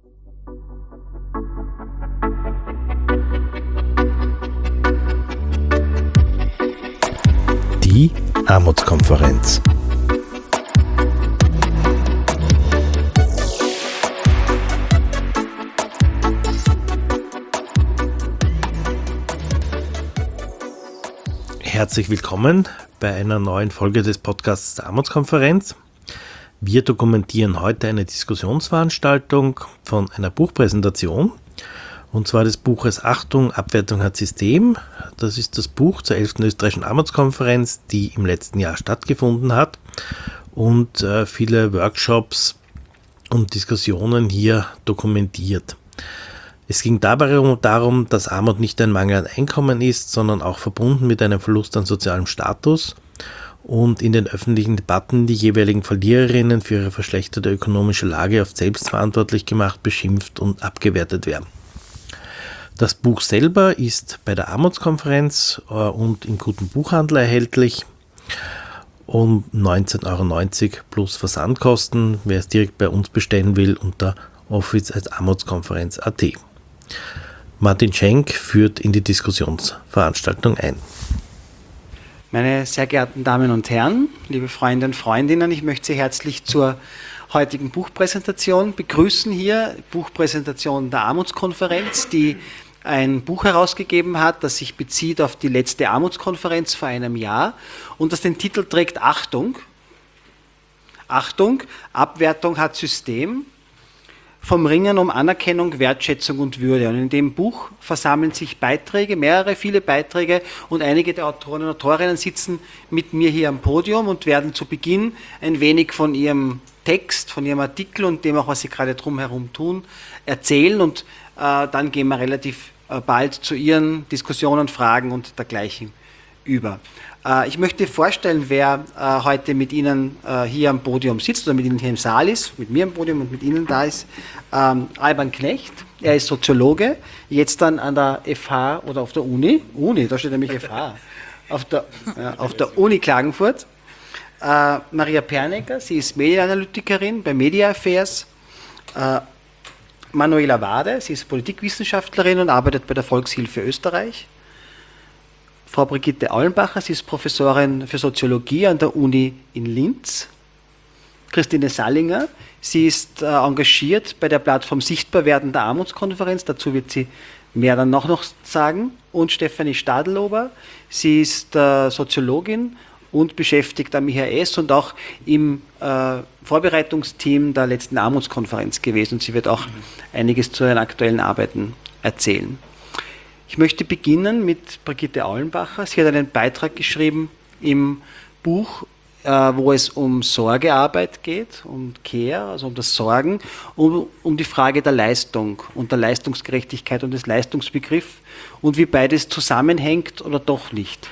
Die Armutskonferenz. Herzlich willkommen bei einer neuen Folge des Podcasts der Armutskonferenz. Wir dokumentieren heute eine Diskussionsveranstaltung von einer Buchpräsentation, und zwar des Buches Achtung, Abwertung hat System. Das ist das Buch zur 11. österreichischen Armutskonferenz, die im letzten Jahr stattgefunden hat und viele Workshops und Diskussionen hier dokumentiert. Es ging dabei darum, dass Armut nicht ein Mangel an Einkommen ist, sondern auch verbunden mit einem Verlust an sozialem Status und in den öffentlichen Debatten die jeweiligen Verliererinnen für ihre verschlechterte ökonomische Lage oft selbstverantwortlich gemacht, beschimpft und abgewertet werden. Das Buch selber ist bei der Armutskonferenz und im guten Buchhandel erhältlich um 19,90 € plus Versandkosten. Wer es direkt bei uns bestellen will, unter office@armutskonferenz.at. Martin Schenk führt in die Diskussionsveranstaltung ein. Meine sehr geehrten Damen und Herren, liebe Freunde und Freundinnen, ich möchte Sie herzlich zur heutigen Buchpräsentation begrüßen hier. Buchpräsentation der Armutskonferenz, die ein Buch herausgegeben hat, das sich bezieht auf die letzte Armutskonferenz vor einem Jahr und das den Titel trägt Achtung. Achtung, Abwertung hat System. Vom Ringen um Anerkennung, Wertschätzung und Würde. Und in dem Buch versammeln sich Beiträge, viele Beiträge, und einige der Autoren und Autorinnen sitzen mit mir hier am Podium und werden zu Beginn ein wenig von ihrem Text, von ihrem Artikel und dem auch, was sie gerade drumherum tun, erzählen, und dann gehen wir relativ bald zu ihren Diskussionen, Fragen und dergleichen über. Ich möchte vorstellen, wer heute mit Ihnen hier am Podium sitzt oder mit Ihnen hier im Saal ist, mit mir am Podium und mit Ihnen da ist. Alban Knecht, er ist Soziologe, jetzt dann an der FH oder auf der Uni, da steht nämlich FH, auf der Uni Klagenfurt. Maria Pernecker, sie ist Medienanalytikerin bei Media Affairs. Manuela Wade, sie ist Politikwissenschaftlerin und arbeitet bei der Volkshilfe Österreich. Frau Brigitte Aulenbacher, sie ist Professorin für Soziologie an der Uni in Linz. Christine Sallinger, sie ist engagiert bei der Plattform Sichtbarwerden der Armutskonferenz, dazu wird sie mehr dann noch sagen. Und Stefanie Stadelober, sie ist Soziologin und beschäftigt am IHS und auch im Vorbereitungsteam der letzten Armutskonferenz gewesen. Und sie wird auch einiges zu ihren aktuellen Arbeiten erzählen. Ich möchte beginnen mit Brigitte Aulenbacher. Sie hat einen Beitrag geschrieben im Buch, wo es um Sorgearbeit geht, um Care, also um das Sorgen, um die Frage der Leistung und der Leistungsgerechtigkeit und des Leistungsbegriffs und wie beides zusammenhängt oder doch nicht.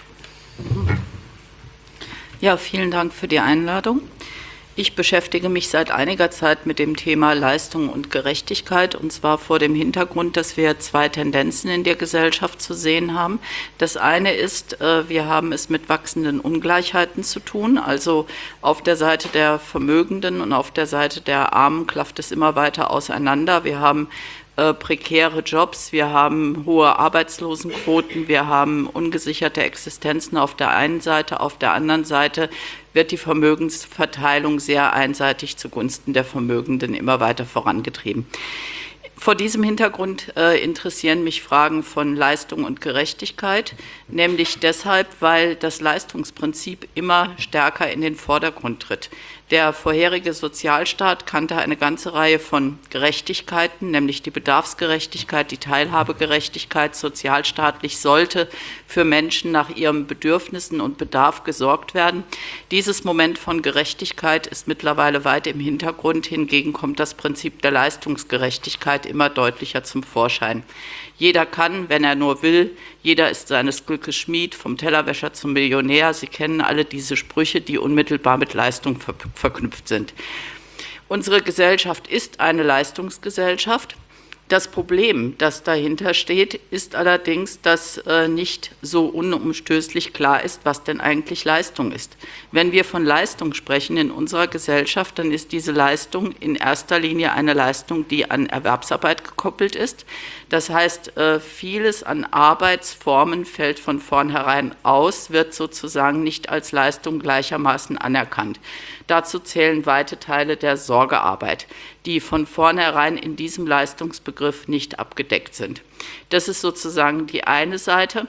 Ja, vielen Dank für die Einladung. Ich beschäftige mich seit einiger Zeit mit dem Thema Leistung und Gerechtigkeit, und zwar vor dem Hintergrund, dass wir zwei Tendenzen in der Gesellschaft zu sehen haben. Das eine ist, wir haben es mit wachsenden Ungleichheiten zu tun, also auf der Seite der Vermögenden und auf der Seite der Armen klafft es immer weiter auseinander. Wir haben prekäre Jobs, wir haben hohe Arbeitslosenquoten, wir haben ungesicherte Existenzen auf der einen Seite, auf der anderen Seite wird die Vermögensverteilung sehr einseitig zugunsten der Vermögenden immer weiter vorangetrieben. Vor diesem Hintergrund interessieren mich Fragen von Leistung und Gerechtigkeit, nämlich deshalb, weil das Leistungsprinzip immer stärker in den Vordergrund tritt. Der vorherige Sozialstaat kannte eine ganze Reihe von Gerechtigkeiten, nämlich die Bedarfsgerechtigkeit, die Teilhabegerechtigkeit. Sozialstaatlich sollte für Menschen nach ihren Bedürfnissen und Bedarf gesorgt werden. Dieses Moment von Gerechtigkeit ist mittlerweile weit im Hintergrund. Hingegen kommt das Prinzip der Leistungsgerechtigkeit immer deutlicher zum Vorschein. Jeder kann, wenn er nur will, jeder ist seines Glückes Schmied, vom Tellerwäscher zum Millionär. Sie kennen alle diese Sprüche, die unmittelbar mit Leistung verknüpft sind. Unsere Gesellschaft ist eine Leistungsgesellschaft. Das Problem, das dahinter steht, ist allerdings, dass nicht so unumstößlich klar ist, was denn eigentlich Leistung ist. Wenn wir von Leistung sprechen in unserer Gesellschaft, dann ist diese Leistung in erster Linie eine Leistung, die an Erwerbsarbeit gekoppelt ist. Das heißt, vieles an Arbeitsformen fällt von vornherein aus, wird sozusagen nicht als Leistung gleichermaßen anerkannt. Dazu zählen weite Teile der Sorgearbeit, die von vornherein in diesem Leistungsbegriff nicht abgedeckt sind. Das ist sozusagen die eine Seite.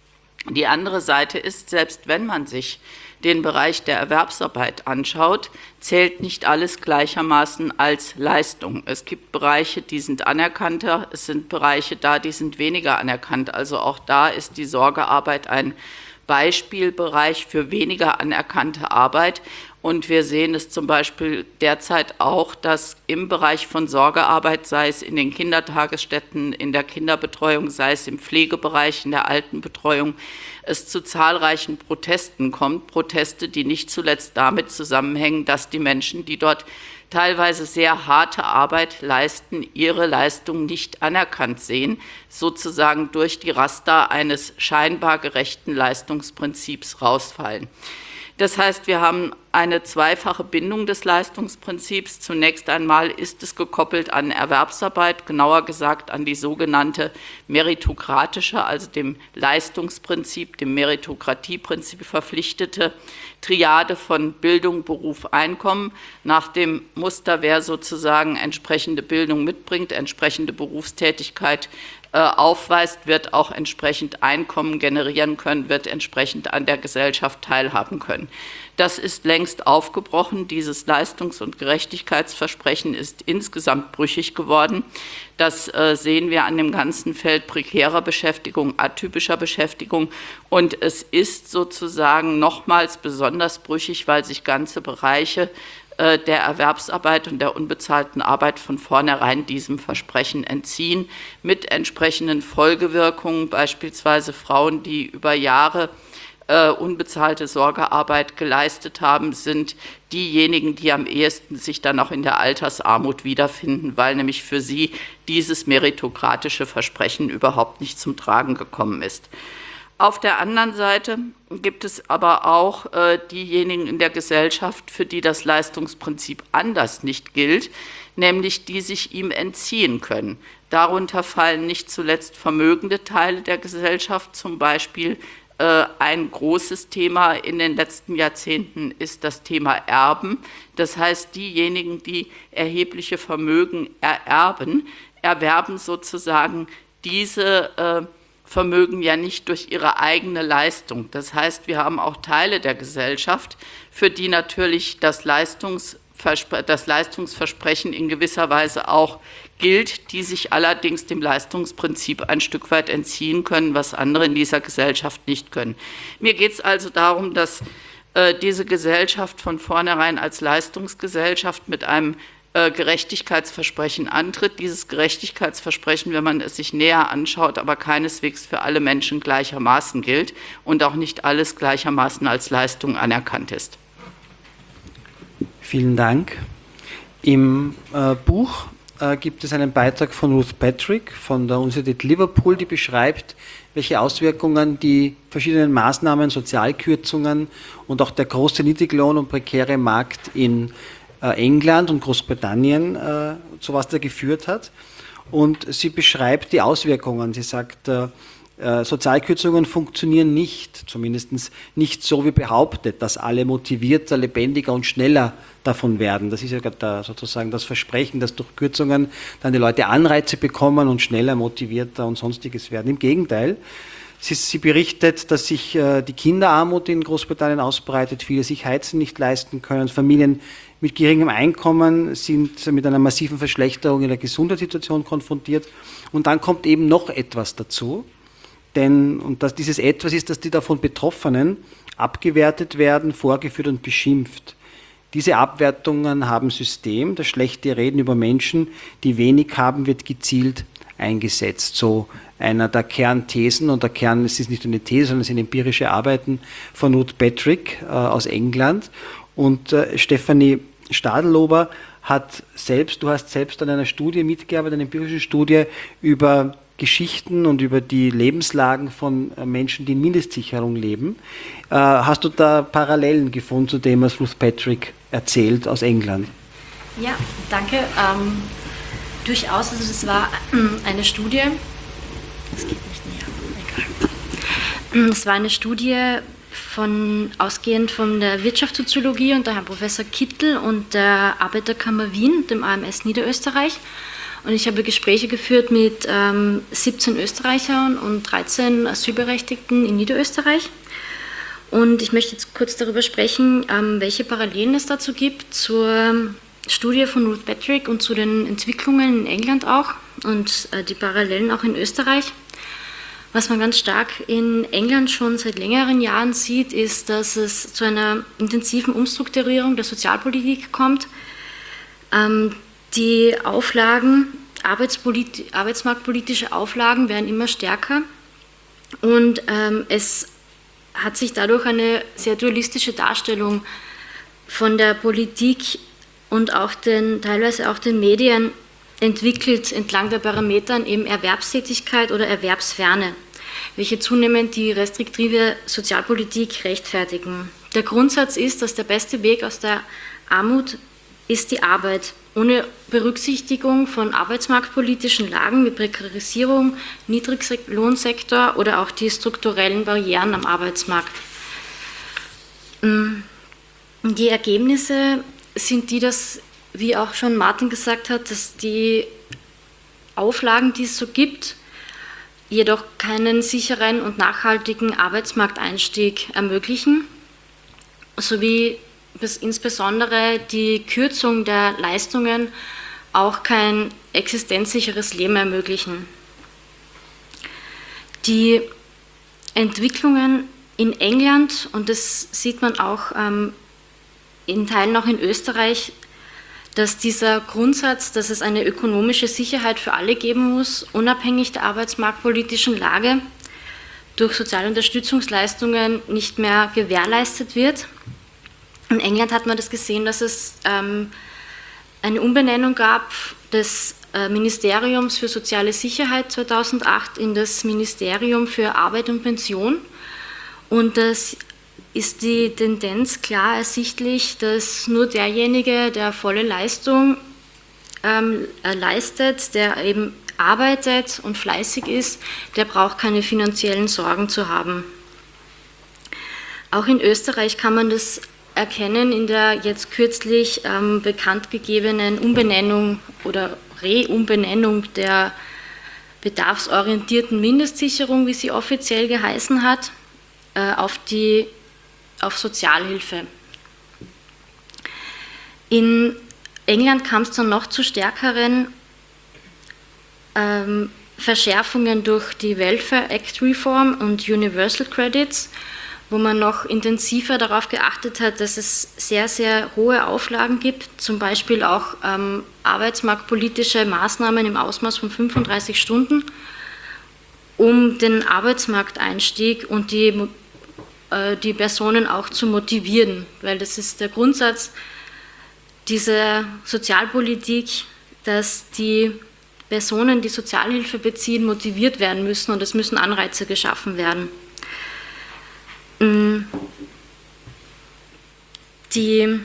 Die andere Seite ist, selbst wenn man sich den Bereich der Erwerbsarbeit anschaut, zählt nicht alles gleichermaßen als Leistung. Es gibt Bereiche, die sind anerkannter, es sind Bereiche da, die sind weniger anerkannt. Also auch da ist die Sorgearbeit ein Beispielbereich für weniger anerkannte Arbeit. Und wir sehen es zum Beispiel derzeit auch, dass im Bereich von Sorgearbeit, sei es in den Kindertagesstätten, in der Kinderbetreuung, sei es im Pflegebereich, in der Altenbetreuung, es zu zahlreichen Protesten kommt. Proteste, die nicht zuletzt damit zusammenhängen, dass die Menschen, die dort teilweise sehr harte Arbeit leisten, ihre Leistung nicht anerkannt sehen, sozusagen durch die Raster eines scheinbar gerechten Leistungsprinzips rausfallen. Das heißt, wir haben eine zweifache Bindung des Leistungsprinzips. Zunächst einmal ist es gekoppelt an Erwerbsarbeit, genauer gesagt an die sogenannte meritokratische, also dem Leistungsprinzip, dem Meritokratieprinzip verpflichtete Triade von Bildung, Beruf, Einkommen. Nach dem Muster, wer sozusagen entsprechende Bildung mitbringt, entsprechende Berufstätigkeit aufweist, wird auch entsprechend Einkommen generieren können, wird entsprechend an der Gesellschaft teilhaben können. Das ist längst aufgebrochen. Dieses Leistungs- und Gerechtigkeitsversprechen ist insgesamt brüchig geworden. Das sehen wir an dem ganzen Feld prekärer Beschäftigung, atypischer Beschäftigung. Und es ist sozusagen nochmals besonders brüchig, weil sich ganze Bereiche der Erwerbsarbeit und der unbezahlten Arbeit von vornherein diesem Versprechen entziehen, mit entsprechenden Folgewirkungen, beispielsweise Frauen, die über Jahre unbezahlte Sorgearbeit geleistet haben, sind diejenigen, die am ehesten sich dann auch in der Altersarmut wiederfinden, weil nämlich für sie dieses meritokratische Versprechen überhaupt nicht zum Tragen gekommen ist. Auf der anderen Seite gibt es aber auch diejenigen in der Gesellschaft, für die das Leistungsprinzip anders nicht gilt, nämlich die sich ihm entziehen können. Darunter fallen nicht zuletzt vermögende Teile der Gesellschaft, zum Beispiel ein großes Thema in den letzten Jahrzehnten ist das Thema Erben. Das heißt, diejenigen, die erhebliche Vermögen ererben, erwerben sozusagen diese Vermögen ja nicht durch ihre eigene Leistung. Das heißt, wir haben auch Teile der Gesellschaft, für die natürlich das Leistungsversprechen in gewisser Weise auch gilt, die sich allerdings dem Leistungsprinzip ein Stück weit entziehen können, was andere in dieser Gesellschaft nicht können. Mir geht es also darum, dass diese Gesellschaft von vornherein als Leistungsgesellschaft mit einem Gerechtigkeitsversprechen antritt. Dieses Gerechtigkeitsversprechen, wenn man es sich näher anschaut, aber keineswegs für alle Menschen gleichermaßen gilt und auch nicht alles gleichermaßen als Leistung anerkannt ist. Vielen Dank. Im Buch gibt es einen Beitrag von Ruth Patrick von der Universität Liverpool, die beschreibt, welche Auswirkungen die verschiedenen Maßnahmen, Sozialkürzungen und auch der große Niedriglohn und prekäre Markt in England und Großbritannien zu was da geführt hat. Und sie beschreibt die Auswirkungen. Sie sagt, Sozialkürzungen funktionieren nicht, zumindest nicht so wie behauptet, dass alle motivierter, lebendiger und schneller davon werden. Das ist ja sozusagen das Versprechen, dass durch Kürzungen dann die Leute Anreize bekommen und schneller, motivierter und sonstiges werden. Im Gegenteil, sie berichtet, dass sich die Kinderarmut in Großbritannien ausbreitet, viele sich Heizen nicht leisten können, Familien mit geringem Einkommen sind mit einer massiven Verschlechterung in der Gesundheitssituation konfrontiert. Und dann kommt eben noch etwas dazu, dieses Etwas ist, dass die davon Betroffenen abgewertet werden, vorgeführt und beschimpft. Diese Abwertungen haben System, das schlechte Reden über Menschen, die wenig haben, wird gezielt eingesetzt. So einer der Kernthesen, und es ist nicht eine These, sondern es sind empirische Arbeiten von Ruth Patrick aus England. Und Stefanie Stadelober du hast selbst an einer Studie mitgearbeitet, einer empirischen Studie über Geschichten und über die Lebenslagen von Menschen, die in Mindestsicherung leben. Hast du da Parallelen gefunden zu dem, was Ruth Patrick erzählt aus England? Ja, danke. Durchaus, also das war eine Studie, das geht nicht näher, egal. Es war eine Studie ausgehend von der Wirtschaftssoziologie und der Herrn Professor Kittel und der Arbeiterkammer Wien, dem AMS Niederösterreich. Und ich habe Gespräche geführt mit 17 Österreichern und 13 Asylberechtigten in Niederösterreich. Und ich möchte jetzt kurz darüber sprechen, welche Parallelen es dazu gibt zur Studie von Ruth Patrick und zu den Entwicklungen in England auch und die Parallelen auch in Österreich. Was man ganz stark in England schon seit längeren Jahren sieht, ist, dass es zu einer intensiven Umstrukturierung der Sozialpolitik kommt. Die Auflagen, arbeitsmarktpolitische Auflagen werden immer stärker und es hat sich dadurch eine sehr dualistische Darstellung von der Politik und auch teilweise auch den Medien entwickelt entlang der Parametern eben Erwerbstätigkeit oder Erwerbsferne, welche zunehmend die restriktive Sozialpolitik rechtfertigen. Der Grundsatz ist, dass der beste Weg aus der Armut ist die Arbeit, ohne Berücksichtigung von arbeitsmarktpolitischen Lagen wie Prekarisierung, Niedriglohnsektor oder auch die strukturellen Barrieren am Arbeitsmarkt. Die Ergebnisse sind die, dass, wie auch schon Martin gesagt hat, dass die Auflagen, die es so gibt, jedoch keinen sicheren und nachhaltigen Arbeitsmarkteinstieg ermöglichen, sowie insbesondere die Kürzung der Leistungen auch kein existenzsicheres Leben ermöglichen. Die Entwicklungen in England, und das sieht man auch in Teilen auch in Österreich, dass dieser Grundsatz, dass es eine ökonomische Sicherheit für alle geben muss, unabhängig der arbeitsmarktpolitischen Lage, durch soziale Unterstützungsleistungen nicht mehr gewährleistet wird. In England hat man das gesehen, dass es eine Umbenennung gab des Ministeriums für soziale Sicherheit 2008 in das Ministerium für Arbeit und Pension. Und das ist die Tendenz klar ersichtlich, dass nur derjenige, der volle Leistung leistet, der eben arbeitet und fleißig ist, der braucht keine finanziellen Sorgen zu haben. Auch in Österreich kann man das erkennen in der jetzt kürzlich bekannt gegebenen Umbenennung oder Reumbenennung der bedarfsorientierten Mindestsicherung, wie sie offiziell geheißen hat, auf Sozialhilfe. In England kam es dann noch zu stärkeren Verschärfungen durch die Welfare Act Reform und Universal Credits, wo man noch intensiver darauf geachtet hat, dass es sehr, sehr hohe Auflagen gibt, zum Beispiel auch arbeitsmarktpolitische Maßnahmen im Ausmaß von 35 Stunden, um den Arbeitsmarkteinstieg und die Personen auch zu motivieren, weil das ist der Grundsatz dieser Sozialpolitik, dass die Personen, die Sozialhilfe beziehen, motiviert werden müssen und es müssen Anreize geschaffen werden. Die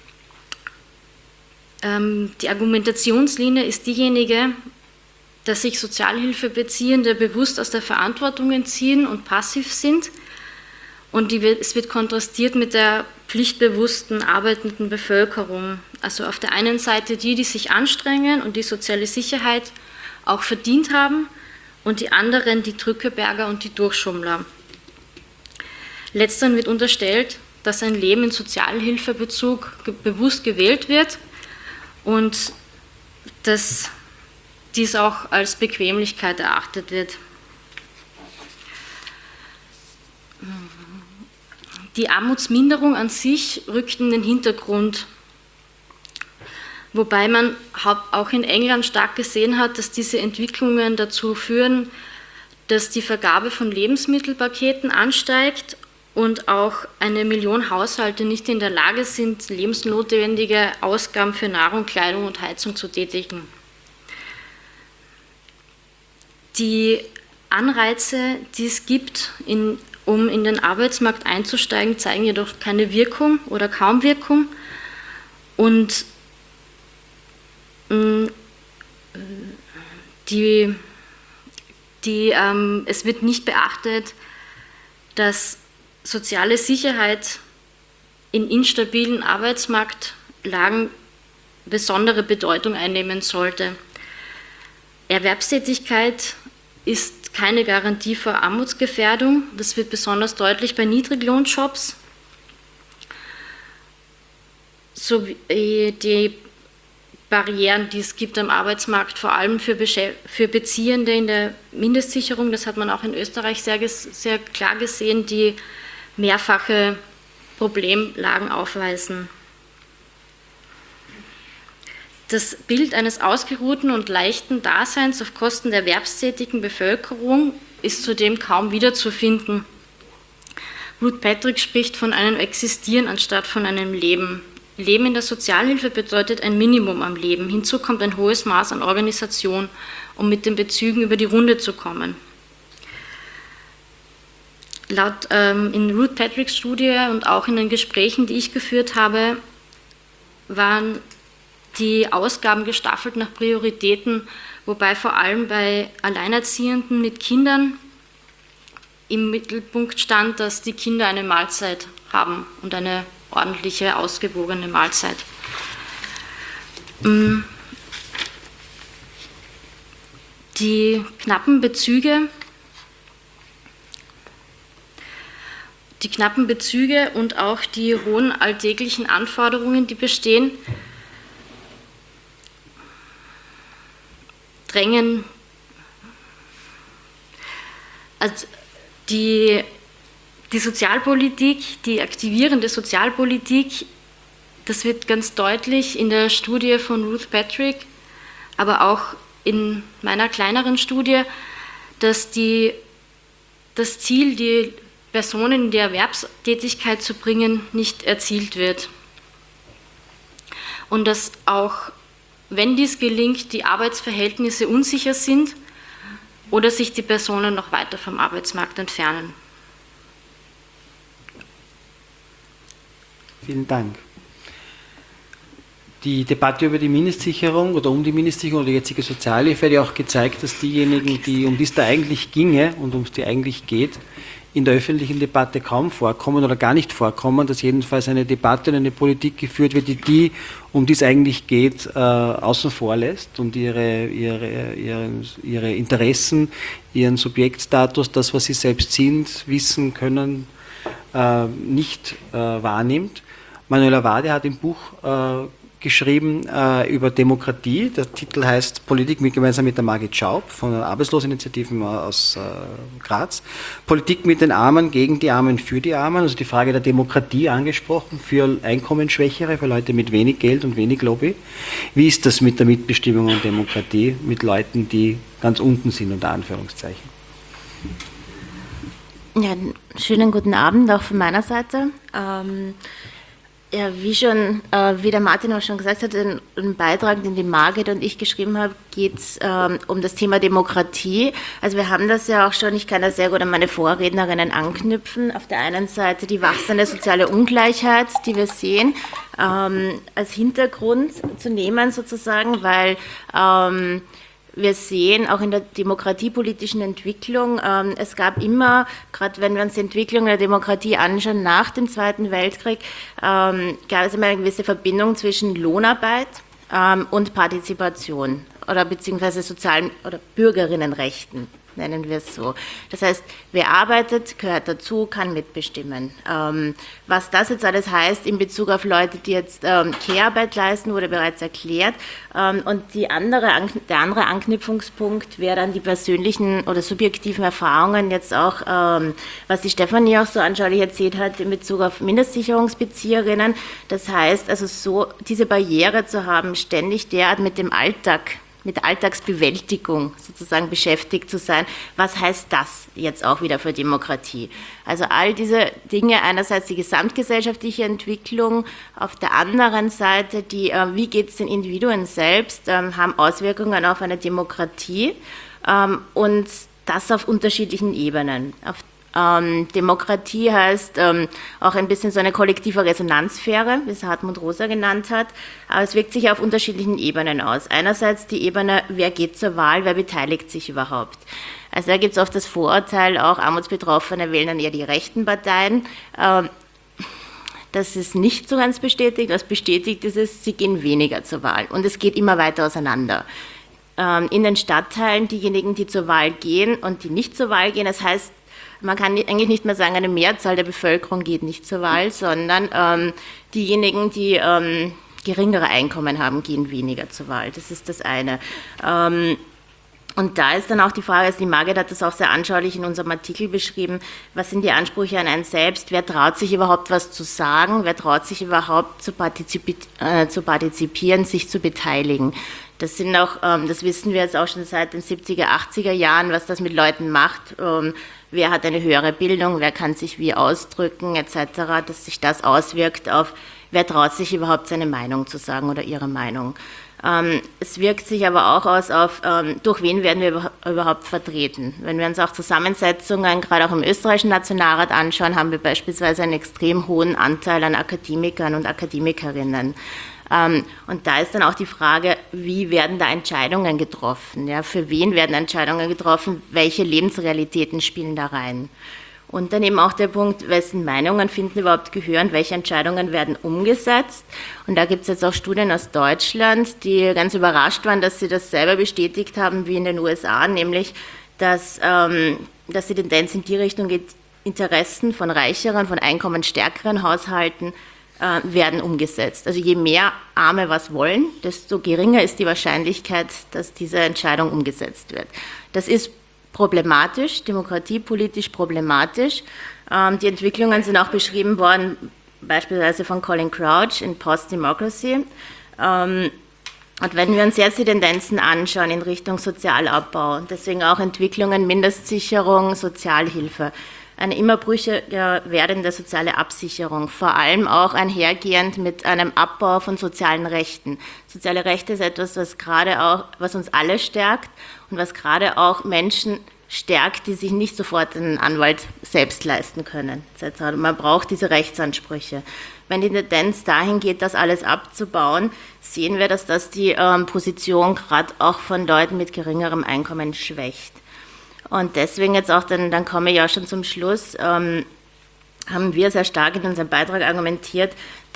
Argumentationslinie ist diejenige, dass sich Sozialhilfebeziehende bewusst aus der Verantwortung entziehen und passiv sind. Und es wird kontrastiert mit der pflichtbewussten arbeitenden Bevölkerung. Also auf der einen Seite die sich anstrengen und die soziale Sicherheit auch verdient haben, und die anderen, die Drückeberger und die Durchschummler. Letzteren wird unterstellt, dass ein Leben in Sozialhilfebezug bewusst gewählt wird und dass dies auch als Bequemlichkeit erachtet wird. Die Armutsminderung an sich rückt in den Hintergrund, wobei man auch in England stark gesehen hat, dass diese Entwicklungen dazu führen, dass die Vergabe von Lebensmittelpaketen ansteigt und auch 1 Million Haushalte nicht in der Lage sind, lebensnotwendige Ausgaben für Nahrung, Kleidung und Heizung zu tätigen. Die Anreize, die es gibt, um in den Arbeitsmarkt einzusteigen, zeigen jedoch keine Wirkung oder kaum Wirkung. Und es wird nicht beachtet, dass soziale Sicherheit in instabilen Arbeitsmarktlagen besondere Bedeutung einnehmen sollte. Erwerbstätigkeit ist keine Garantie vor Armutsgefährdung. Das wird besonders deutlich bei Niedriglohnjobs. Sowie die Barrieren, die es gibt am Arbeitsmarkt, vor allem für Beziehende in der Mindestsicherung, das hat man auch in Österreich sehr klar gesehen, die mehrfache Problemlagen aufweisen. Das Bild eines ausgeruhten und leichten Daseins auf Kosten der erwerbstätigen Bevölkerung ist zudem kaum wiederzufinden. Ruth Patrick spricht von einem Existieren anstatt von einem Leben. Leben in der Sozialhilfe bedeutet ein Minimum am Leben. Hinzu kommt ein hohes Maß an Organisation, um mit den Bezügen über die Runde zu kommen. In Ruth Patricks Studie und auch in den Gesprächen, die ich geführt habe, waren die Ausgaben gestaffelt nach Prioritäten, wobei vor allem bei Alleinerziehenden mit Kindern im Mittelpunkt stand, dass die Kinder eine Mahlzeit haben und eine ordentliche, ausgewogene Mahlzeit. Die knappen Bezüge und auch die hohen alltäglichen Anforderungen, die bestehen, drängen, also die Sozialpolitik, die aktivierende Sozialpolitik, das wird ganz deutlich in der Studie von Ruth Patrick, aber auch in meiner kleineren Studie, dass das Ziel, die Personen in die Erwerbstätigkeit zu bringen, nicht erzielt wird. Und dass auch, wenn dies gelingt, die Arbeitsverhältnisse unsicher sind oder sich die Personen noch weiter vom Arbeitsmarkt entfernen. Vielen Dank. Die Debatte über die Mindestsicherung oder um die Mindestsicherung oder die jetzige Sozialhilfe hat ja auch gezeigt, dass diejenigen, um die es da eigentlich ginge und um es die eigentlich geht, in der öffentlichen Debatte kaum vorkommen oder gar nicht vorkommen, dass jedenfalls eine Debatte und eine Politik geführt wird, die um die es eigentlich geht, außen vor lässt und ihre Interessen, ihren Subjektstatus, das, was sie selbst sind, wissen können, nicht wahrnimmt. Manuela Wade hat im Buch geschrieben über Demokratie. Der Titel heißt Politik gemeinsam mit der Margit Schaub von der Arbeitsloseninitiativen aus Graz. Politik mit den Armen, gegen die Armen, für die Armen. Also die Frage der Demokratie angesprochen, für Einkommensschwächere, für Leute mit wenig Geld und wenig Lobby. Wie ist das mit der Mitbestimmung und Demokratie mit Leuten, die ganz unten sind, unter Anführungszeichen? Ja, schönen guten Abend auch von meiner Seite. Ja, wie der Martin auch schon gesagt hat, in einem Beitrag, den die Margit und ich geschrieben haben, geht es um das Thema Demokratie. Also wir haben das ja auch schon, ich kann da sehr gut an meine Vorrednerinnen anknüpfen. Auf der einen Seite die wachsende soziale Ungleichheit, die wir sehen, als Hintergrund zu nehmen sozusagen, weil wir sehen auch in der demokratiepolitischen Entwicklung, es gab immer, gerade wenn wir uns die Entwicklung der Demokratie anschauen, nach dem Zweiten Weltkrieg, gab es immer eine gewisse Verbindung zwischen Lohnarbeit und Partizipation oder beziehungsweise sozialen oder Bürgerinnenrechten, nennen wir es so. Das heißt, wer arbeitet, gehört dazu, kann mitbestimmen. Was das jetzt alles heißt in Bezug auf Leute, die jetzt Care-Arbeit leisten, wurde bereits erklärt. Und der andere Anknüpfungspunkt wäre dann die persönlichen oder subjektiven Erfahrungen, jetzt auch, was die Stefanie auch so anschaulich erzählt hat, in Bezug auf Mindestsicherungsbezieherinnen. Das heißt, also so diese Barriere zu haben, ständig derart mit dem Alltag mit der Alltagsbewältigung sozusagen beschäftigt zu sein. Was heißt das jetzt auch wieder für Demokratie? Also all diese Dinge, einerseits die gesamtgesellschaftliche Entwicklung, auf der anderen Seite wie geht es den Individuen selbst, haben Auswirkungen auf eine Demokratie und das auf unterschiedlichen Ebenen. Demokratie heißt auch ein bisschen so eine kollektive Resonanzsphäre, wie es Hartmut Rosa genannt hat, aber es wirkt sich auf unterschiedlichen Ebenen aus. Einerseits die Ebene, wer geht zur Wahl, wer beteiligt sich überhaupt. Also da gibt es oft das Vorurteil, auch Armutsbetroffene wählen dann eher die rechten Parteien. Das ist nicht so ganz bestätigt. Was bestätigt ist, sie gehen weniger zur Wahl und es geht immer weiter auseinander. In den Stadtteilen diejenigen, die zur Wahl gehen und die nicht zur Wahl gehen, das heißt, man kann eigentlich nicht mehr sagen, eine Mehrzahl der Bevölkerung geht nicht zur Wahl, sondern diejenigen, die geringere Einkommen haben, gehen weniger zur Wahl. Das ist das eine. Und da ist dann auch die Frage, also die Margit hat das auch sehr anschaulich in unserem Artikel beschrieben, was sind die Ansprüche an einen selbst, wer traut sich überhaupt was zu sagen, wer traut sich überhaupt zu partizipieren, sich zu beteiligen. Das sind auch, das wissen wir jetzt auch schon seit den 70er, 80er Jahren, was das mit Leuten macht. Wer hat eine höhere Bildung, wer kann sich wie ausdrücken, etc., dass sich das auswirkt auf, wer traut sich überhaupt seine Meinung zu sagen oder ihre Meinung. Es wirkt sich aber auch aus auf, durch wen werden wir überhaupt vertreten. Wenn wir uns auch Zusammensetzungen, gerade auch im österreichischen Nationalrat anschauen, haben wir beispielsweise einen extrem hohen Anteil an Akademikern und Akademikerinnen. Und da ist dann auch die Frage, wie werden da Entscheidungen getroffen? Ja? Für wen werden Entscheidungen getroffen? Welche Lebensrealitäten spielen da rein? Und dann eben auch der Punkt, wessen Meinungen finden überhaupt Gehör und welche Entscheidungen werden umgesetzt. Und da gibt es jetzt auch Studien aus Deutschland, die ganz überrascht waren, dass sie das selber bestätigt haben wie in den USA, nämlich, dass die Tendenz in die Richtung geht, Interessen von reicheren, von einkommensstärkeren Haushalten werden umgesetzt. Also je mehr Arme was wollen, desto geringer ist die Wahrscheinlichkeit, dass diese Entscheidung umgesetzt wird. Das ist problematisch, demokratiepolitisch problematisch. Die Entwicklungen sind auch beschrieben worden, beispielsweise von Colin Crouch in Post-Democracy. Und wenn wir uns jetzt die Tendenzen anschauen in Richtung Sozialabbau, deswegen auch Entwicklungen, Mindestsicherung, Sozialhilfe, eine immer brüchiger werdende soziale Absicherung, vor allem auch einhergehend mit einem Abbau von sozialen Rechten. Soziale Rechte ist etwas, was uns alle stärkt und was gerade auch Menschen stärkt, die sich nicht sofort einen Anwalt selbst leisten können, etc. Und man braucht diese Rechtsansprüche. Wenn die Tendenz dahin geht, das alles abzubauen, sehen wir, dass das die Position gerade auch von Leuten mit geringerem Einkommen schwächt. Und deswegen jetzt auch, dann komme ich auch schon zum Schluss, haben wir sehr stark in unserem Beitrag argumentiert,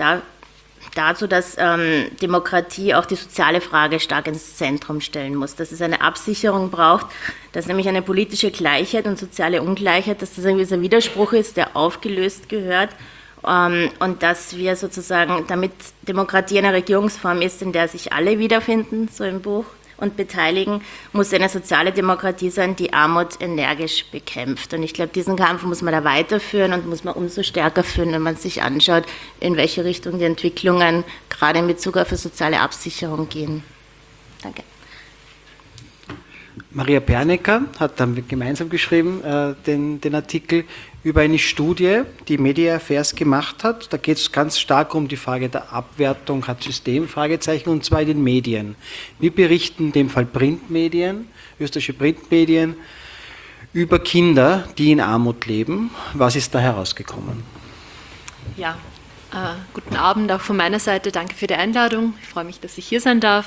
dazu, dass Demokratie auch die soziale Frage stark ins Zentrum stellen muss, dass es eine Absicherung braucht, dass nämlich eine politische Gleichheit und soziale Ungleichheit, dass das irgendwie so ein Widerspruch ist, der aufgelöst gehört und dass wir sozusagen, damit Demokratie eine Regierungsform ist, in der sich alle wiederfinden, so im Buch, und beteiligen, muss eine soziale Demokratie sein, die Armut energisch bekämpft. Und ich glaube, diesen Kampf muss man da weiterführen und muss man umso stärker führen, wenn man sich anschaut, in welche Richtung die Entwicklungen gerade in Bezug auf die soziale Absicherung gehen. Danke. Maria Pernecker hat dann gemeinsam geschrieben den Artikel über eine Studie, die Media Affairs gemacht hat. Da geht es ganz stark um die Frage der Abwertung, hat System, Fragezeichen, und zwar in den Medien. Wir berichten in dem Fall Printmedien, österreichische Printmedien, über Kinder, die in Armut leben. Was ist da herausgekommen? Ja, guten Abend auch von meiner Seite. Danke für die Einladung. Ich freue mich, dass ich hier sein darf.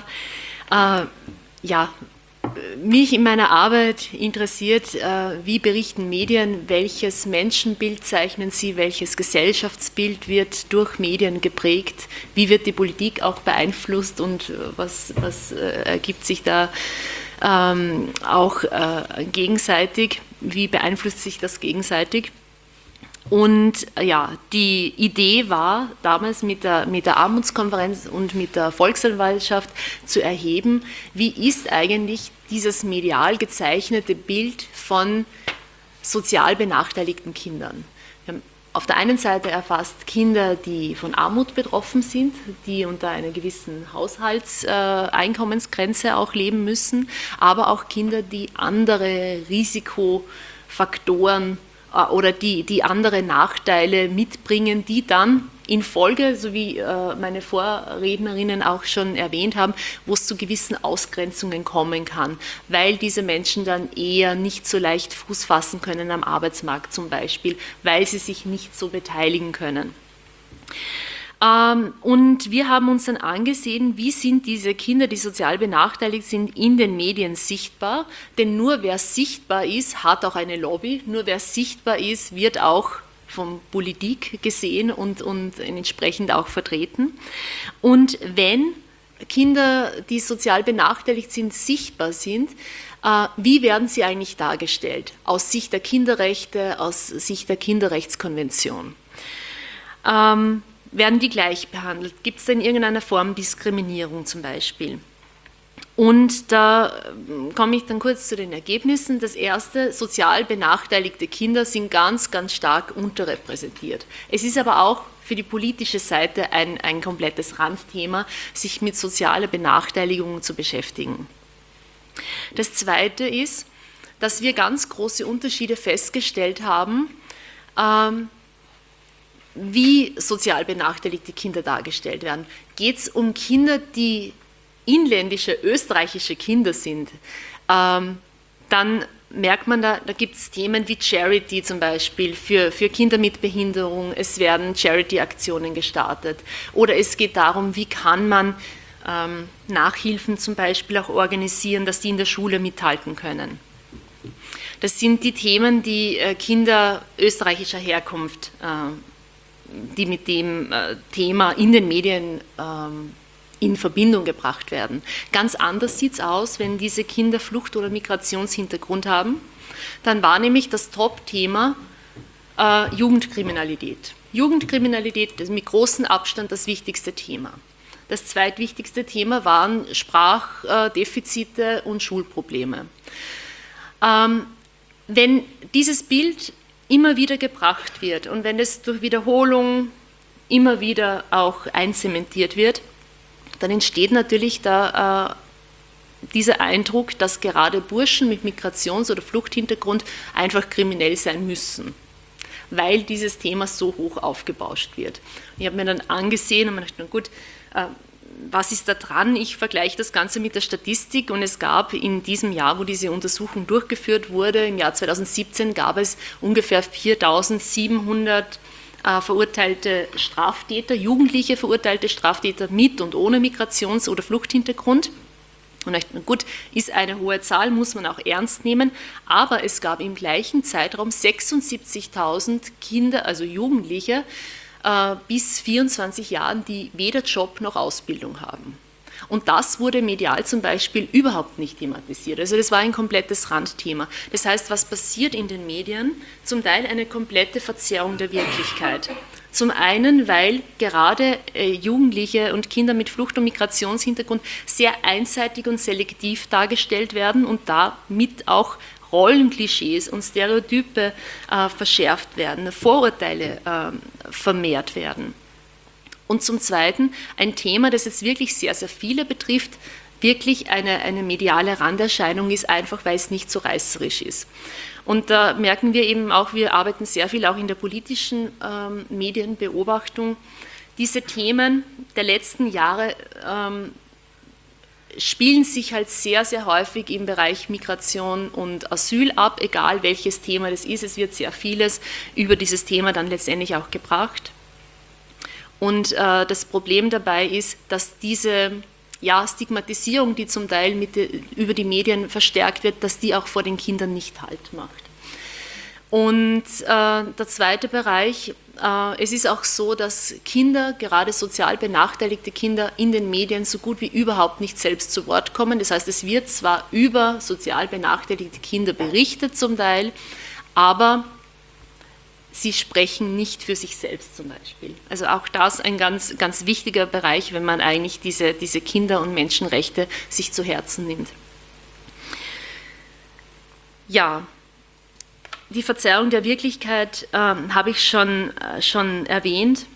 Mich in meiner Arbeit interessiert, wie berichten Medien, welches Menschenbild zeichnen sie, welches Gesellschaftsbild wird durch Medien geprägt, wie wird die Politik auch beeinflusst und was ergibt sich da auch gegenseitig, wie beeinflusst sich das gegenseitig. Und ja, die Idee war damals mit der Armutskonferenz und mit der Volksanwaltschaft zu erheben, wie ist eigentlich dieses medial gezeichnete Bild von sozial benachteiligten Kindern. Wir haben auf der einen Seite erfasst Kinder, die von Armut betroffen sind, die unter einer gewissen Haushaltseinkommensgrenze auch leben müssen, aber auch Kinder, die andere Risikofaktoren oder die andere Nachteile mitbringen, die dann in Folge, so wie meine Vorrednerinnen auch schon erwähnt haben, wo es zu gewissen Ausgrenzungen kommen kann, weil diese Menschen dann eher nicht so leicht Fuß fassen können am Arbeitsmarkt zum Beispiel, weil sie sich nicht so beteiligen können. Und wir haben uns dann angesehen, wie sind diese Kinder, die sozial benachteiligt sind, in den Medien sichtbar, denn nur wer sichtbar ist, hat auch eine Lobby, nur wer sichtbar ist, wird auch von Politik gesehen und entsprechend auch vertreten. Und wenn Kinder, die sozial benachteiligt sind, sichtbar sind, wie werden sie eigentlich dargestellt? Aus Sicht der Kinderrechte, aus Sicht der Kinderrechtskonvention. Werden die gleich behandelt? Gibt es da in irgendeiner Form Diskriminierung zum Beispiel? Und da komme ich dann kurz zu den Ergebnissen. Das erste, sozial benachteiligte Kinder sind ganz, ganz stark unterrepräsentiert. Es ist aber auch für die politische Seite ein komplettes Randthema, sich mit sozialer Benachteiligung zu beschäftigen. Das zweite ist, dass wir ganz große Unterschiede festgestellt haben, wie sozial benachteiligte Kinder dargestellt werden. Geht es um Kinder, die inländische, österreichische Kinder sind, dann merkt man, da gibt es Themen wie Charity zum Beispiel für Kinder mit Behinderung, es werden Charity-Aktionen gestartet oder es geht darum, wie kann man Nachhilfen zum Beispiel auch organisieren, dass die in der Schule mithalten können. Das sind die Themen, die Kinder österreichischer Herkunft, die mit dem Thema in den Medien in Verbindung gebracht werden. Ganz anders sieht es aus, wenn diese Kinder Flucht- oder Migrationshintergrund haben. Dann war nämlich das Top-Thema Jugendkriminalität. Jugendkriminalität ist mit großem Abstand das wichtigste Thema. Das zweitwichtigste Thema waren Sprachdefizite und Schulprobleme. Wenn dieses Bild immer wieder gebracht wird und wenn es durch Wiederholung immer wieder auch einzementiert wird, dann entsteht natürlich dieser Eindruck, dass gerade Burschen mit Migrations- oder Fluchthintergrund einfach kriminell sein müssen, weil dieses Thema so hoch aufgebauscht wird. Ich habe mir dann angesehen und mir gedacht, na gut, was ist da dran? Ich vergleiche das Ganze mit der Statistik und es gab in diesem Jahr, wo diese Untersuchung durchgeführt wurde, im Jahr 2017 gab es ungefähr 4.700 verurteilte Straftäter, jugendliche verurteilte Straftäter mit und ohne Migrations- oder Fluchthintergrund. Und ich dachte, gut, ist eine hohe Zahl, muss man auch ernst nehmen, aber es gab im gleichen Zeitraum 76.000 Kinder, also Jugendliche, bis 24 Jahren, die weder Job noch Ausbildung haben. Und das wurde medial zum Beispiel überhaupt nicht thematisiert. Also das war ein komplettes Randthema. Das heißt, was passiert in den Medien? Zum Teil eine komplette Verzerrung der Wirklichkeit. Zum einen, weil gerade Jugendliche und Kinder mit Flucht- und Migrationshintergrund sehr einseitig und selektiv dargestellt werden und damit auch Rollenklischees und Stereotype verschärft werden, Vorurteile vermehrt werden. Und zum Zweiten ein Thema, das jetzt wirklich sehr, sehr viele betrifft, wirklich eine mediale Randerscheinung ist, einfach weil es nicht so reißerisch ist. Und da merken wir eben auch, wir arbeiten sehr viel auch in der politischen Medienbeobachtung. Diese Themen der letzten Jahre spielen sich halt sehr, sehr häufig im Bereich Migration und Asyl ab, egal welches Thema das ist. Es wird sehr vieles über dieses Thema dann letztendlich auch gebracht. Und das Problem dabei ist, dass diese Stigmatisierung, die zum Teil über die Medien verstärkt wird, dass die auch vor den Kindern nicht Halt macht. Und der zweite Bereich, es ist auch so, dass Kinder, gerade sozial benachteiligte Kinder, in den Medien so gut wie überhaupt nicht selbst zu Wort kommen. Das heißt, es wird zwar über sozial benachteiligte Kinder berichtet zum Teil, aber sie sprechen nicht für sich selbst zum Beispiel. Also auch das ein ganz, ganz wichtiger Bereich, wenn man eigentlich diese Kinder- und Menschenrechte sich zu Herzen nimmt. Ja, die Verzerrung der Wirklichkeit habe ich schon erwähnt.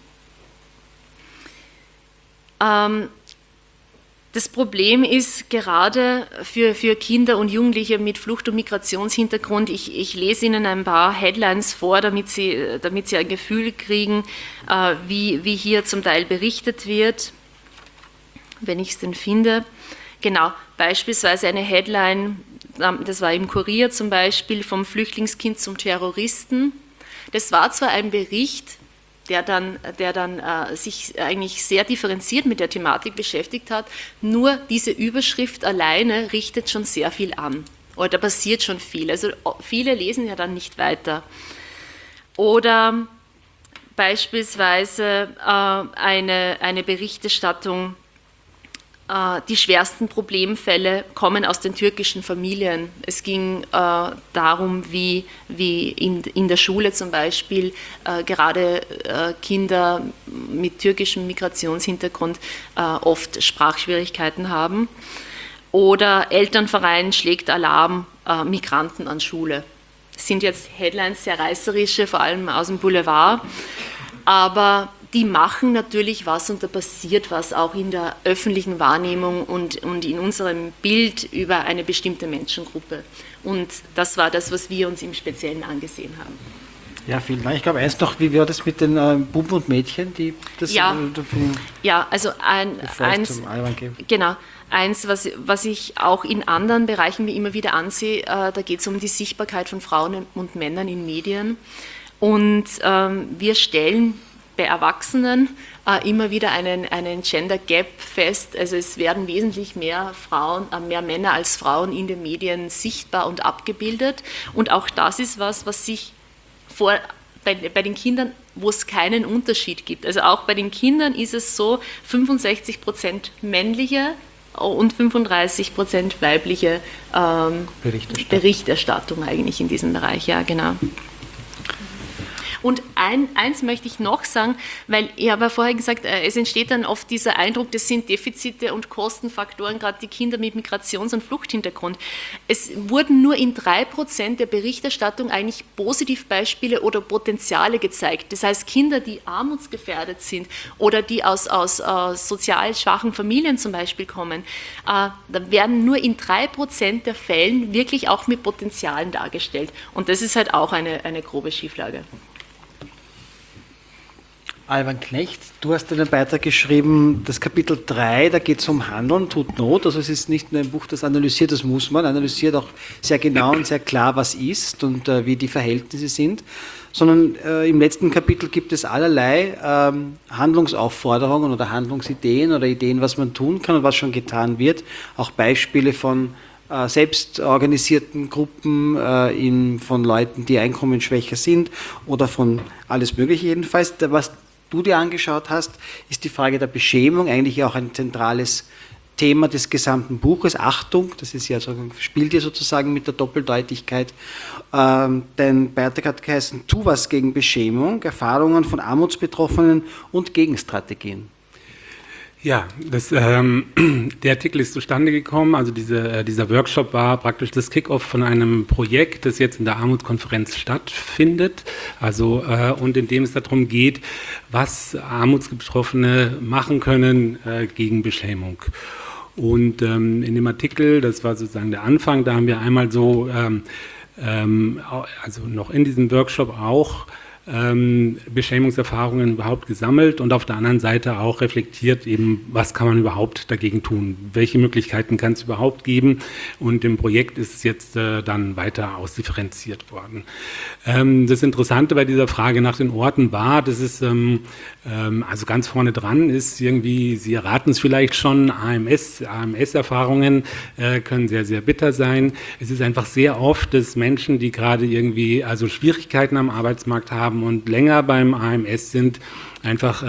Das Problem ist gerade für Kinder und Jugendliche mit Flucht- und Migrationshintergrund, ich lese Ihnen ein paar Headlines vor, damit Sie ein Gefühl kriegen, wie hier zum Teil berichtet wird, wenn ich es denn finde. Genau, beispielsweise eine Headline, das war im Kurier zum Beispiel, vom Flüchtlingskind zum Terroristen. Das war zwar ein Bericht, der dann sich eigentlich sehr differenziert mit der Thematik beschäftigt hat, nur diese Überschrift alleine richtet schon sehr viel an. Oder da passiert schon viel. Also viele lesen ja dann nicht weiter. Oder beispielsweise eine Berichterstattung, die schwersten Problemfälle kommen aus den türkischen Familien. Es ging darum, wie in der Schule zum Beispiel gerade Kinder mit türkischem Migrationshintergrund oft Sprachschwierigkeiten haben. Oder Elternverein schlägt Alarm, Migranten an Schule. Das sind jetzt Headlines, sehr reißerische, vor allem aus dem Boulevard, aber die machen natürlich was und da passiert was auch in der öffentlichen Wahrnehmung und in unserem Bild über eine bestimmte Menschengruppe. Und das war das, was wir uns im Speziellen angesehen haben. Ja, vielen Dank. Ich glaube, eins noch, wie war das mit den Buben und Mädchen, die das... Also eins, was ich auch in anderen Bereichen mir immer wieder ansehe, da geht es um die Sichtbarkeit von Frauen und Männern in Medien. Und wir stellen bei Erwachsenen immer wieder einen Gender Gap fest. Also es werden wesentlich mehr Männer als Frauen in den Medien sichtbar und abgebildet. Und auch das ist was sich bei den Kindern, wo es keinen Unterschied gibt. Also auch bei den Kindern ist es so, 65% männliche und 35% weibliche Berichterstattung eigentlich in diesem Bereich. Ja, genau. Und eins möchte ich noch sagen, weil ich habe ja vorher gesagt, es entsteht dann oft dieser Eindruck, das sind Defizite und Kostenfaktoren, gerade die Kinder mit Migrations- und Fluchthintergrund. Es wurden nur in 3% der Berichterstattung eigentlich Positivbeispiele oder Potenziale gezeigt. Das heißt, Kinder, die armutsgefährdet sind oder die aus sozial schwachen Familien zum Beispiel kommen, da werden nur in 3% der Fällen wirklich auch mit Potenzialen dargestellt. Und das ist halt auch eine grobe Schieflage. Alban Knecht, du hast einen Beitrag geschrieben, das Kapitel 3, da geht es um Handeln, tut Not. Also es ist nicht nur ein Buch, das analysiert, das muss man, analysiert auch sehr genau und sehr klar, was ist und wie die Verhältnisse sind, sondern im letzten Kapitel gibt es allerlei Handlungsaufforderungen oder Handlungsideen oder Ideen, was man tun kann und was schon getan wird. Auch Beispiele von selbstorganisierten Gruppen, von Leuten, die einkommensschwächer sind oder von alles Mögliche jedenfalls. Was du dir angeschaut hast, ist die Frage der Beschämung, eigentlich auch ein zentrales Thema des gesamten Buches. Achtung, das ist ja so, spielt ja sozusagen mit der Doppeldeutigkeit. Dein Beitrag hat geheißen, tu was gegen Beschämung, Erfahrungen von Armutsbetroffenen und Gegenstrategien. Ja, der Artikel ist zustande gekommen, also dieser Workshop war praktisch das Kick-off von einem Projekt, das jetzt in der Armutskonferenz stattfindet, und in dem es darum geht, was Armutsbetroffene machen können gegen Beschämung. Und in dem Artikel, das war sozusagen der Anfang, da haben wir einmal so, also noch in diesem Workshop auch, Beschämungserfahrungen überhaupt gesammelt und auf der anderen Seite auch reflektiert eben, was kann man überhaupt dagegen tun, welche Möglichkeiten kann es überhaupt geben, und im Projekt ist es jetzt dann weiter ausdifferenziert worden. Das Interessante bei dieser Frage nach den Orten war, dass es also ganz vorne dran ist, irgendwie, Sie erraten es vielleicht schon, AMS-Erfahrungen können sehr, sehr bitter sein. Es ist einfach sehr oft, dass Menschen, die gerade irgendwie also Schwierigkeiten am Arbeitsmarkt haben und länger beim AMS sind, einfach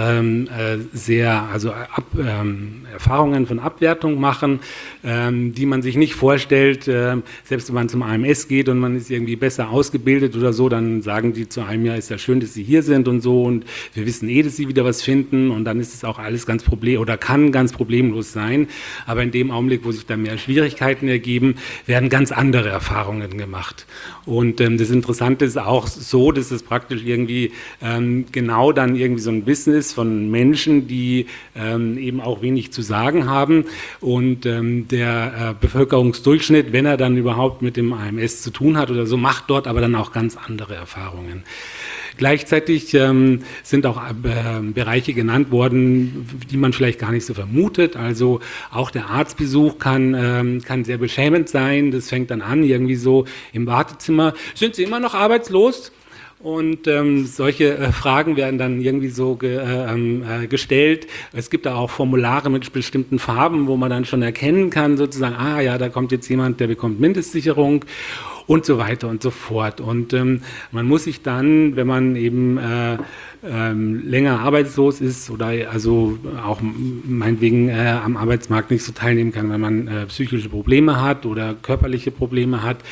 Erfahrungen von Abwertung machen, die man sich nicht vorstellt. Selbst wenn man zum AMS geht und man ist irgendwie besser ausgebildet oder so, dann sagen die zu einem, ja, ist ja schön, dass Sie hier sind und so, und wir wissen dass Sie wieder was finden, und dann ist es auch alles kann ganz problemlos sein. Aber in dem Augenblick, wo sich da mehr Schwierigkeiten ergeben, werden ganz andere Erfahrungen gemacht. Und das Interessante ist auch so, dass es praktisch irgendwie genau dann irgendwie so ein Business von Menschen, die eben auch wenig zu sagen haben, und der Bevölkerungsdurchschnitt, wenn er dann überhaupt mit dem AMS zu tun hat oder so, macht dort aber dann auch ganz andere Erfahrungen. Gleichzeitig sind auch Bereiche genannt worden, die man vielleicht gar nicht so vermutet. Also auch der Arztbesuch kann sehr beschämend sein. Das fängt dann an, irgendwie so im Wartezimmer. Sind Sie immer noch arbeitslos? Und solche Fragen werden dann irgendwie so gestellt. Es gibt da auch Formulare mit bestimmten Farben, wo man dann schon erkennen kann, sozusagen, da kommt jetzt jemand, der bekommt Mindestsicherung. Und so weiter und so fort. Und man muss sich dann, wenn man eben länger arbeitslos ist oder also auch meinetwegen am Arbeitsmarkt nicht so teilnehmen kann, wenn man psychische Probleme hat oder körperliche Probleme hat,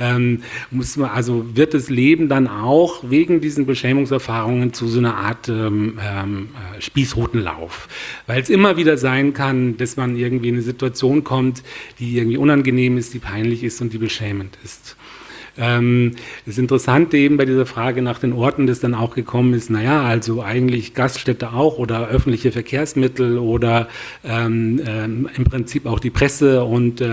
wird das Leben dann auch wegen diesen Beschämungserfahrungen zu so einer Art Spießrutenlauf. Weil es immer wieder sein kann, dass man irgendwie in eine Situation kommt, die irgendwie unangenehm ist, die peinlich ist und die beschämend ist. Das Interessante eben bei dieser Frage nach den Orten, das dann auch gekommen ist, also eigentlich Gaststätte auch oder öffentliche Verkehrsmittel oder im Prinzip auch die Presse und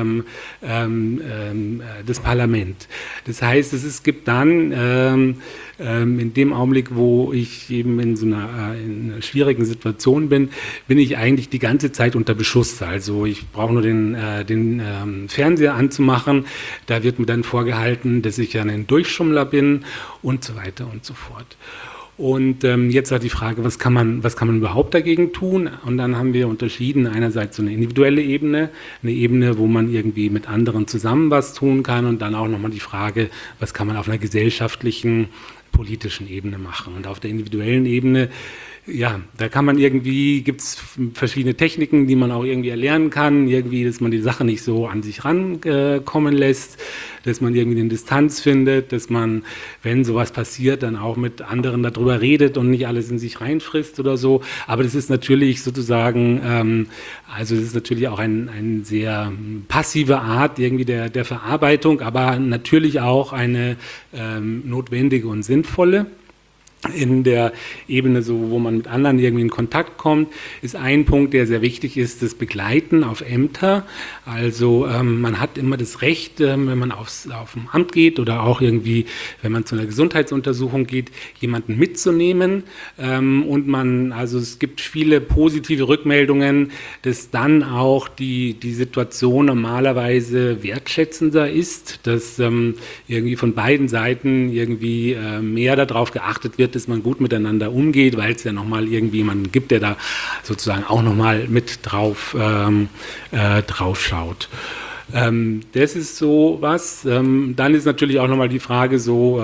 das Parlament. Das heißt, es gibt dann in dem Augenblick, wo ich eben in einer schwierigen Situation bin ich eigentlich die ganze Zeit unter Beschuss. Also ich brauche nur den Fernseher anzumachen, da wird mir dann vorgehalten, dass ich ja ein Durchschummler bin und so weiter und so fort. Und jetzt war die Frage, was kann man überhaupt dagegen tun? Und dann haben wir unterschieden, einerseits so eine individuelle Ebene, eine Ebene, wo man irgendwie mit anderen zusammen was tun kann, und dann auch nochmal die Frage, was kann man auf einer gesellschaftlichen, politischen Ebene machen. Und auf der individuellen Ebene, da kann man gibt's verschiedene Techniken, die man auch irgendwie erlernen kann, irgendwie, dass man die Sache nicht so an sich rankommen lässt, dass man irgendwie eine Distanz findet, dass man, wenn sowas passiert, dann auch mit anderen darüber redet und nicht alles in sich reinfrisst oder so. Aber das ist natürlich sozusagen, das ist natürlich auch eine sehr passive Art irgendwie der Verarbeitung, aber natürlich auch eine notwendige und sinnvolle. In der Ebene, so, wo man mit anderen irgendwie in Kontakt kommt, ist ein Punkt, der sehr wichtig ist, das Begleiten auf Ämter. Also man hat immer das Recht, wenn man auf ein Amt geht oder auch irgendwie, wenn man zu einer Gesundheitsuntersuchung geht, jemanden mitzunehmen. Also es gibt viele positive Rückmeldungen, dass dann auch die Situation normalerweise wertschätzender ist, dass irgendwie von beiden Seiten irgendwie mehr darauf geachtet wird, dass man gut miteinander umgeht, weil es ja nochmal irgendwie jemanden gibt, der da sozusagen auch nochmal mit drauf schaut. Das ist so was. Dann ist natürlich auch nochmal die Frage so,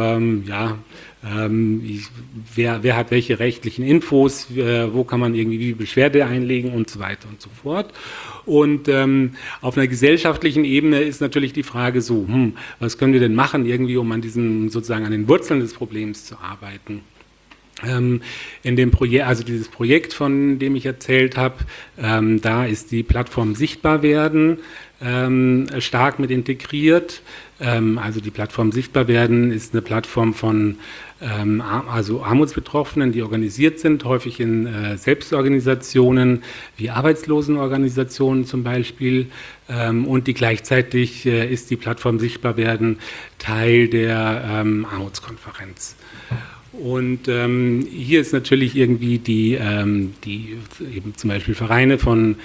wer hat welche rechtlichen Infos, wo kann man irgendwie Beschwerde einlegen und so weiter und so fort. Und auf einer gesellschaftlichen Ebene ist natürlich die Frage so, was können wir denn machen, irgendwie, um an den Wurzeln des Problems zu arbeiten. In dem Projekt, also dieses Projekt, von dem ich erzählt habe, da ist die Plattform Sichtbar werden stark mit integriert. Also die Plattform Sichtbar werden ist eine Plattform von Armutsbetroffenen, die organisiert sind, häufig in Selbstorganisationen wie Arbeitslosenorganisationen zum Beispiel, und die gleichzeitig ist die Plattform Sichtbar werden Teil der Armutskonferenz. Und hier ist natürlich irgendwie die eben zum Beispiel Vereine von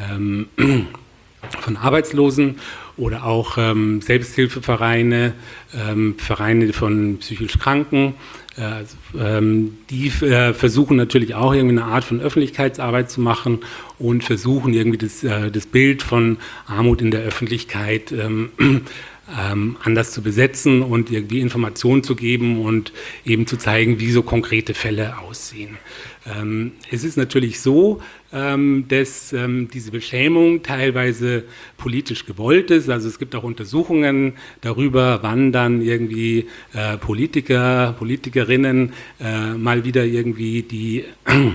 Arbeitslosen oder auch Selbsthilfevereine, Vereine von psychisch Kranken, die versuchen natürlich auch irgendwie eine Art von Öffentlichkeitsarbeit zu machen und versuchen irgendwie das Bild von Armut in der Öffentlichkeit anders zu besetzen und irgendwie Informationen zu geben und eben zu zeigen, wie so konkrete Fälle aussehen. Es ist natürlich so, dass diese Beschämung teilweise politisch gewollt ist. Also es gibt auch Untersuchungen darüber, wann dann irgendwie Politiker, Politikerinnen mal wieder irgendwie die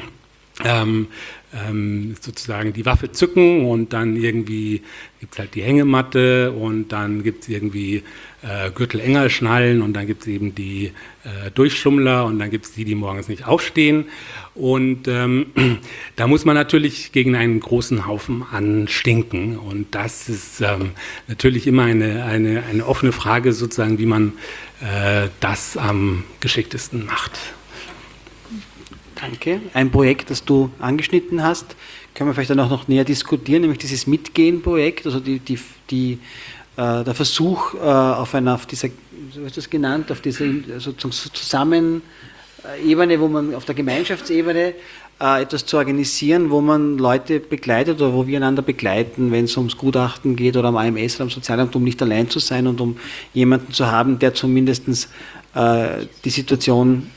sozusagen die Waffe zücken und dann irgendwie gibt es halt die Hängematte und dann gibt es irgendwie Gürtel enger schnallen und dann gibt es eben die Durchschummler und dann gibt es die morgens nicht aufstehen und da muss man natürlich gegen einen großen Haufen anstinken und das ist natürlich immer eine offene Frage sozusagen, wie man das am geschicktesten macht. Danke. Ein Projekt, das du angeschnitten hast, können wir vielleicht dann auch noch näher diskutieren, nämlich dieses Mitgehen-Projekt, also der Versuch auf dieser, so ist das genannt, auf dieser Zusammenebene, wo man auf der Gemeinschaftsebene etwas zu organisieren, wo man Leute begleitet oder wo wir einander begleiten, wenn es ums Gutachten geht oder am AMS oder am Sozialamt, um nicht allein zu sein und um jemanden zu haben, der zumindest die Situation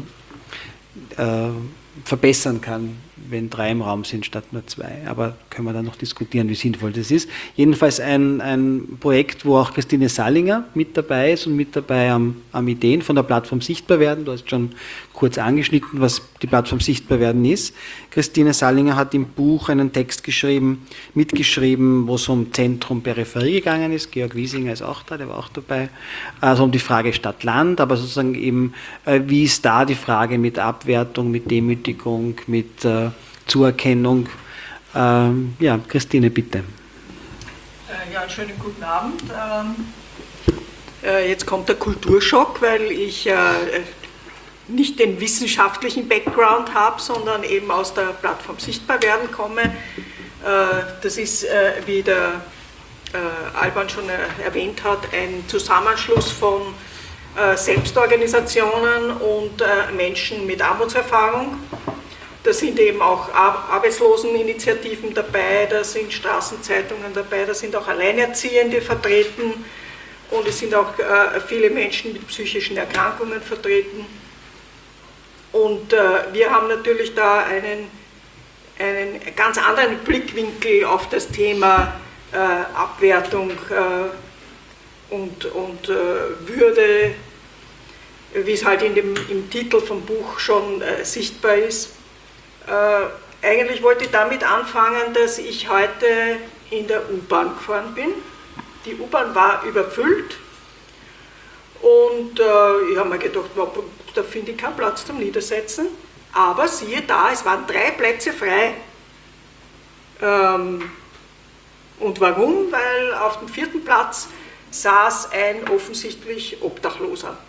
verbessern kann, wenn 3 im Raum sind statt nur 2. Aber können wir dann noch diskutieren, wie sinnvoll das ist. Jedenfalls ein Projekt, wo auch Christine Sallinger mit dabei ist und mit dabei am Ideen von der Plattform Sichtbarwerden. Du hast schon kurz angeschnitten, was die Plattform Sichtbarwerden ist. Christine Sallinger hat im Buch einen Text mitgeschrieben, wo es um Zentrum Peripherie gegangen ist. Georg Wiesinger ist auch da, der war auch dabei. Also um die Frage Stadt-Land, aber sozusagen eben, wie ist da die Frage mit Abwertung, mit Demütigung, mit Zuerkennung. Ja, Christine, bitte. Ja, einen schönen guten Abend. Jetzt kommt der Kulturschock, weil ich nicht den wissenschaftlichen Background habe, sondern eben aus der Plattform Sichtbarwerden komme. Das ist, wie der Alban schon erwähnt hat, ein Zusammenschluss von Selbstorganisationen und Menschen mit Armutserfahrung. Da sind eben auch Arbeitsloseninitiativen dabei, da sind Straßenzeitungen dabei, da sind auch Alleinerziehende vertreten und es sind auch viele Menschen mit psychischen Erkrankungen vertreten. Und wir haben natürlich da einen ganz anderen Blickwinkel auf das Thema Abwertung und Würde, wie es halt im Titel vom Buch schon sichtbar ist. Eigentlich wollte ich damit anfangen, dass ich heute in der U-Bahn gefahren bin. Die U-Bahn war überfüllt und ich habe mir gedacht, da finde ich keinen Platz zum Niedersetzen. Aber siehe da, es waren 3 Plätze frei. Und warum? Weil auf dem 4. Platz saß ein offensichtlich Obdachloser.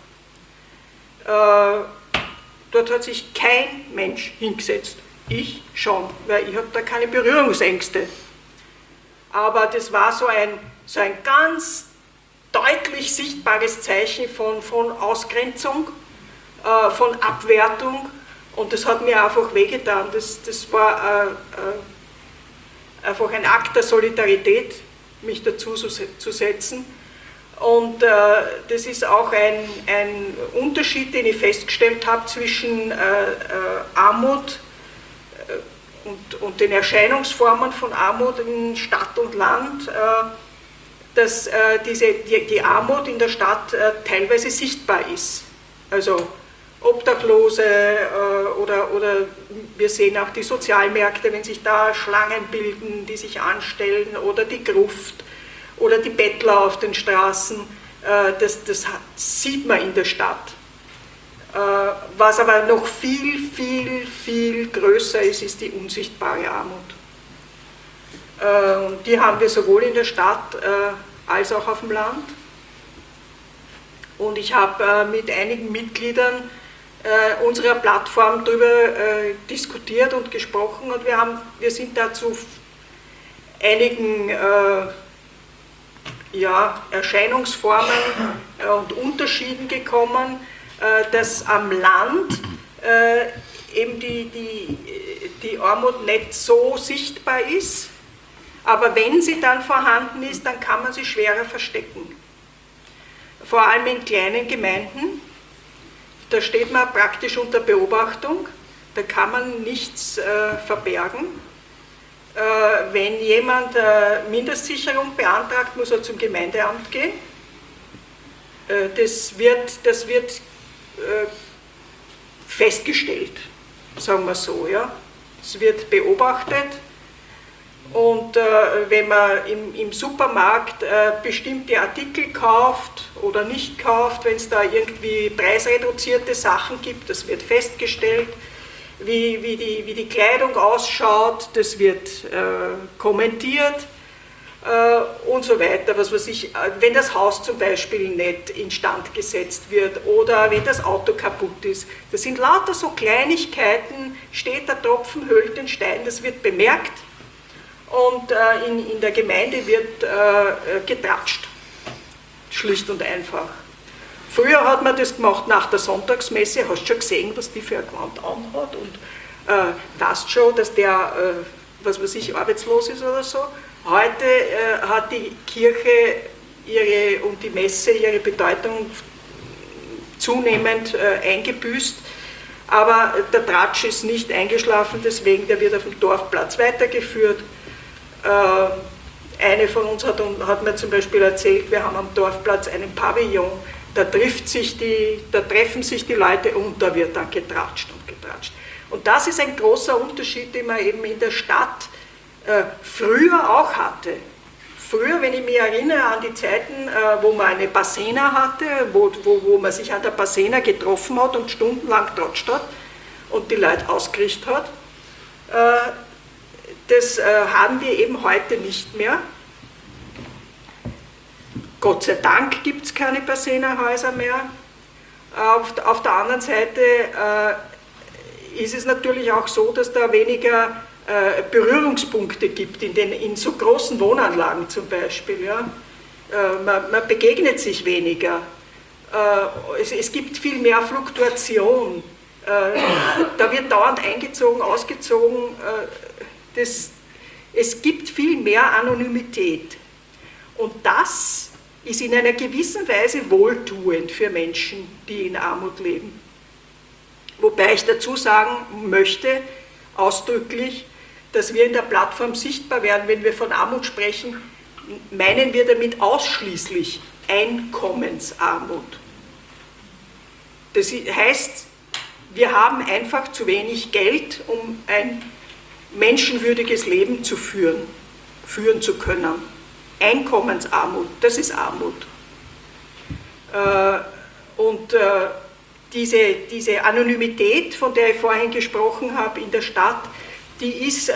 Dort hat sich kein Mensch hingesetzt. Ich schon, weil ich habe da keine Berührungsängste. Aber das war so ein ganz deutlich sichtbares Zeichen von Ausgrenzung, von Abwertung und das hat mir einfach wehgetan. Das war einfach ein Akt der Solidarität, mich dazu zu setzen. Und das ist auch ein Unterschied, den ich festgestellt habe zwischen Armut und den Erscheinungsformen von Armut in Stadt und Land, dass die Armut in der Stadt teilweise sichtbar ist. Also Obdachlose oder wir sehen auch die Sozialmärkte, wenn sich da Schlangen bilden, die sich anstellen, oder die Gruft oder die Bettler auf den Straßen, das sieht man in der Stadt. Was aber noch viel, viel, viel größer ist die unsichtbare Armut. Die haben wir sowohl in der Stadt als auch auf dem Land. Und ich habe mit einigen Mitgliedern unserer Plattform darüber diskutiert und gesprochen und wir sind da zu einigen Erscheinungsformen und Unterschieden gekommen, dass am Land eben die Armut nicht so sichtbar ist, aber wenn sie dann vorhanden ist, dann kann man sie schwerer verstecken. vor allem in kleinen Gemeinden. Da steht man praktisch unter Beobachtung, da kann man nichts verbergen. Wenn jemand Mindestsicherung beantragt, muss er zum Gemeindeamt gehen. Das wird festgestellt, sagen wir so. Ja. Es wird beobachtet und wenn man im Supermarkt bestimmte Artikel kauft oder nicht kauft, wenn es da irgendwie preisreduzierte Sachen gibt, das wird festgestellt. Wie die Kleidung ausschaut, das wird kommentiert und so weiter. Was weiß ich, wenn das Haus zum Beispiel nicht instand gesetzt wird oder wenn das Auto kaputt ist. Das sind lauter so Kleinigkeiten, steht der Tropfen, höhlt den Stein, das wird bemerkt und in der Gemeinde wird getratscht. Schlicht und einfach. Früher hat man das gemacht nach der Sonntagsmesse, hast du schon gesehen, was die für ein Gewand anhat und weißt schon, dass der, was weiß ich, arbeitslos ist oder so. Heute hat die Kirche und die Messe ihre Bedeutung zunehmend eingebüßt, aber der Tratsch ist nicht eingeschlafen, deswegen der wird auf dem Dorfplatz weitergeführt. Eine von uns hat mir zum Beispiel erzählt, wir haben am Dorfplatz einen Pavillon, da treffen sich die Leute und da wird dann getratscht und getratscht. Und das ist ein großer Unterschied, den man eben in der Stadt früher auch hatte. Früher, wenn ich mich erinnere an die Zeiten, wo man eine Bassena hatte, wo man sich an der Bassena getroffen hat und stundenlang tratscht hat und die Leute ausgerichtet hat, das haben wir eben heute nicht mehr. Gott sei Dank gibt es keine Bassena-Häuser mehr. Auf der anderen Seite ist es natürlich auch so, dass da weniger Berührungspunkte gibt, in so großen Wohnanlagen zum Beispiel. Ja. Man begegnet sich weniger. Es gibt viel mehr Fluktuation. Da wird dauernd eingezogen, ausgezogen. Es gibt viel mehr Anonymität. Und das ist in einer gewissen Weise wohltuend für Menschen, die in Armut leben. Wobei ich dazu sagen möchte, ausdrücklich, dass wir in der Plattform sichtbar werden, wenn wir von Armut sprechen, meinen wir damit ausschließlich Einkommensarmut. Das heißt, wir haben einfach zu wenig Geld, um ein menschenwürdiges Leben führen zu können. Einkommensarmut, das ist Armut. Und diese Anonymität, von der ich vorhin gesprochen habe in der Stadt, die ist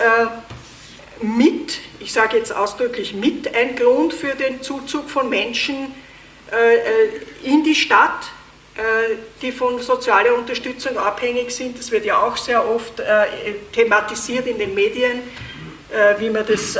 ich sage jetzt ausdrücklich mit ein Grund für den Zuzug von Menschen in die Stadt, die von sozialer Unterstützung abhängig sind. Das wird ja auch sehr oft thematisiert in den Medien, wie man das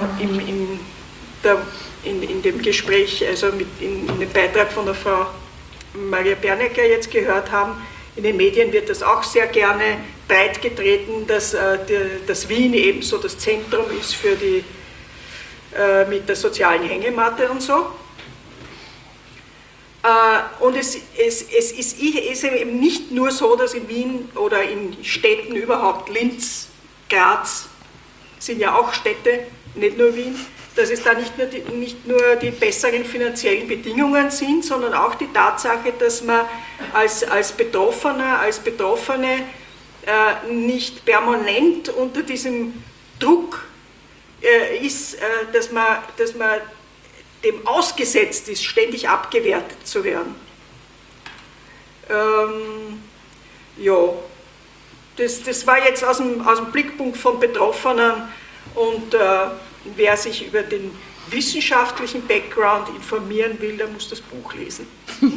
in dem Gespräch, also in dem Beitrag von der Frau Maria Bernecker jetzt gehört haben. In den Medien wird das auch sehr gerne breitgetreten, dass Wien eben so das Zentrum ist für mit der sozialen Hängematte und so. Und es ist eben nicht nur so, dass in Wien oder in Städten überhaupt, Linz, Graz sind ja auch Städte, nicht nur Wien, dass es da nicht nur die besseren finanziellen Bedingungen sind, sondern auch die Tatsache, dass man als Betroffener, als Betroffene nicht permanent unter diesem Druck ist, dass man dem ausgesetzt ist, ständig abgewertet zu werden. Ja, das war jetzt aus dem Blickpunkt von Betroffenen und wer sich über den wissenschaftlichen Background informieren will, der muss das Buch lesen.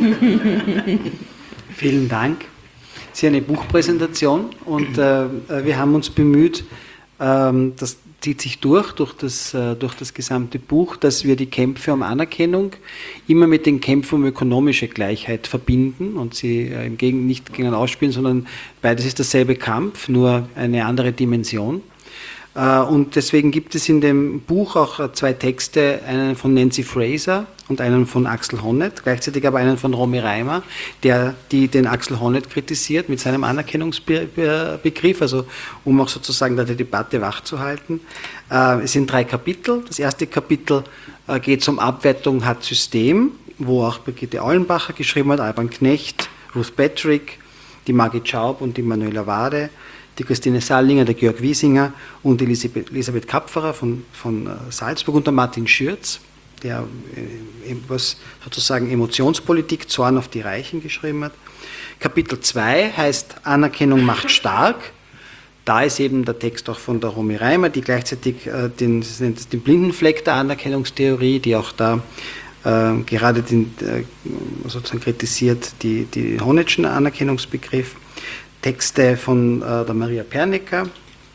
Vielen Dank. Es ist eine Buchpräsentation und wir haben uns bemüht, das zieht sich durch das gesamte Buch, dass wir die Kämpfe um Anerkennung immer mit den Kämpfen um ökonomische Gleichheit verbinden und sie nicht gegeneinander ausspielen, sondern beides ist derselbe Kampf, nur eine andere Dimension. Und deswegen gibt es in dem Buch auch 2 Texte, einen von Nancy Fraser und einen von Axel Honneth, gleichzeitig aber einen von Romy Reimer, die den Axel Honneth kritisiert mit seinem Anerkennungsbegriff, also um auch sozusagen da die Debatte wachzuhalten. Es sind 3 Kapitel. Das erste Kapitel geht um Abwertung hat System, wo auch Brigitte Aulenbacher geschrieben hat, Alban Knecht, Ruth Patrick, die Margit Schaub und die Manuela Wade, die Christine Sallinger, der Georg Wiesinger und Elisabeth Kapferer von Salzburg und der Martin Schürz, der was sozusagen Emotionspolitik, Zorn auf die Reichen geschrieben hat. Kapitel 2 heißt Anerkennung macht stark. Da ist eben der Text auch von der Romy Reimer, die gleichzeitig den Blindenfleck der Anerkennungstheorie, die auch da gerade sozusagen kritisiert, die Honnettschen Anerkennungsbegriff. Texte von der Maria Pernecker.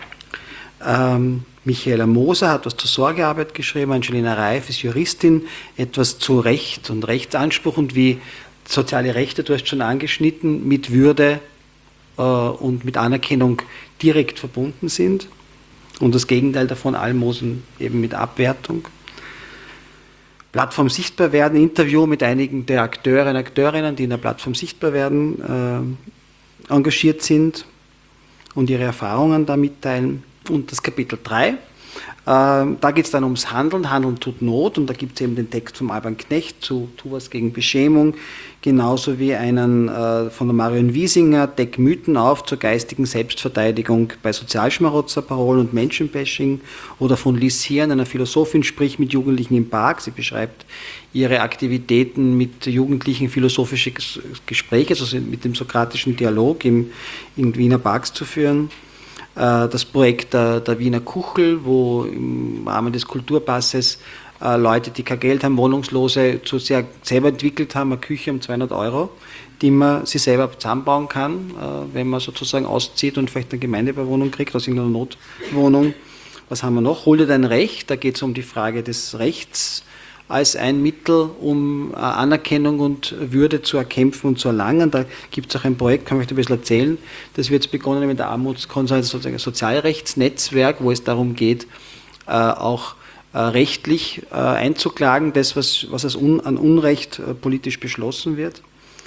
Michaela Moser hat was zur Sorgearbeit geschrieben, Angelina Reif ist Juristin, etwas zu Recht und Rechtsanspruch und wie soziale Rechte, du hast schon angeschnitten, mit Würde und mit Anerkennung direkt verbunden sind und das Gegenteil davon, Almosen eben mit Abwertung. Plattform sichtbar werden, Interview mit einigen der Akteurinnen, die in der Plattform sichtbar werden, engagiert sind und ihre Erfahrungen da mitteilen. Und das Kapitel 3, da geht es dann ums Handeln. Handeln tut Not und da gibt es eben den Text vom Alban Knecht zu Tu was gegen Beschämung, genauso wie einen von der Marion Wiesinger, Deck Mythen auf zur geistigen Selbstverteidigung bei Sozialschmarotzerparolen und Menschenbashing, oder von Liz Hirn, einer Philosophin, sprich mit Jugendlichen im Park. Sie beschreibt ihre Aktivitäten mit Jugendlichen, philosophische Gespräche, also mit dem sokratischen Dialog in Wiener Parks zu führen. Das Projekt der Wiener Kuchel, wo im Rahmen des Kulturpasses Leute, die kein Geld haben, Wohnungslose, selber entwickelt haben, eine Küche um 200 €, die man sich selber zusammenbauen kann, wenn man sozusagen auszieht und vielleicht eine Gemeindebewohnung kriegt aus irgendeiner Notwohnung. Was haben wir noch? Hol dir dein Recht, da geht es um die Frage des Rechts als ein Mittel, um Anerkennung und Würde zu erkämpfen und zu erlangen. Da gibt es auch ein Projekt, kann ich euch ein bisschen erzählen, das wird jetzt begonnen mit der Armutskonferenz, ein Sozialrechtsnetzwerk, wo es darum geht, auch rechtlich einzuklagen, das, was an Unrecht politisch beschlossen wird.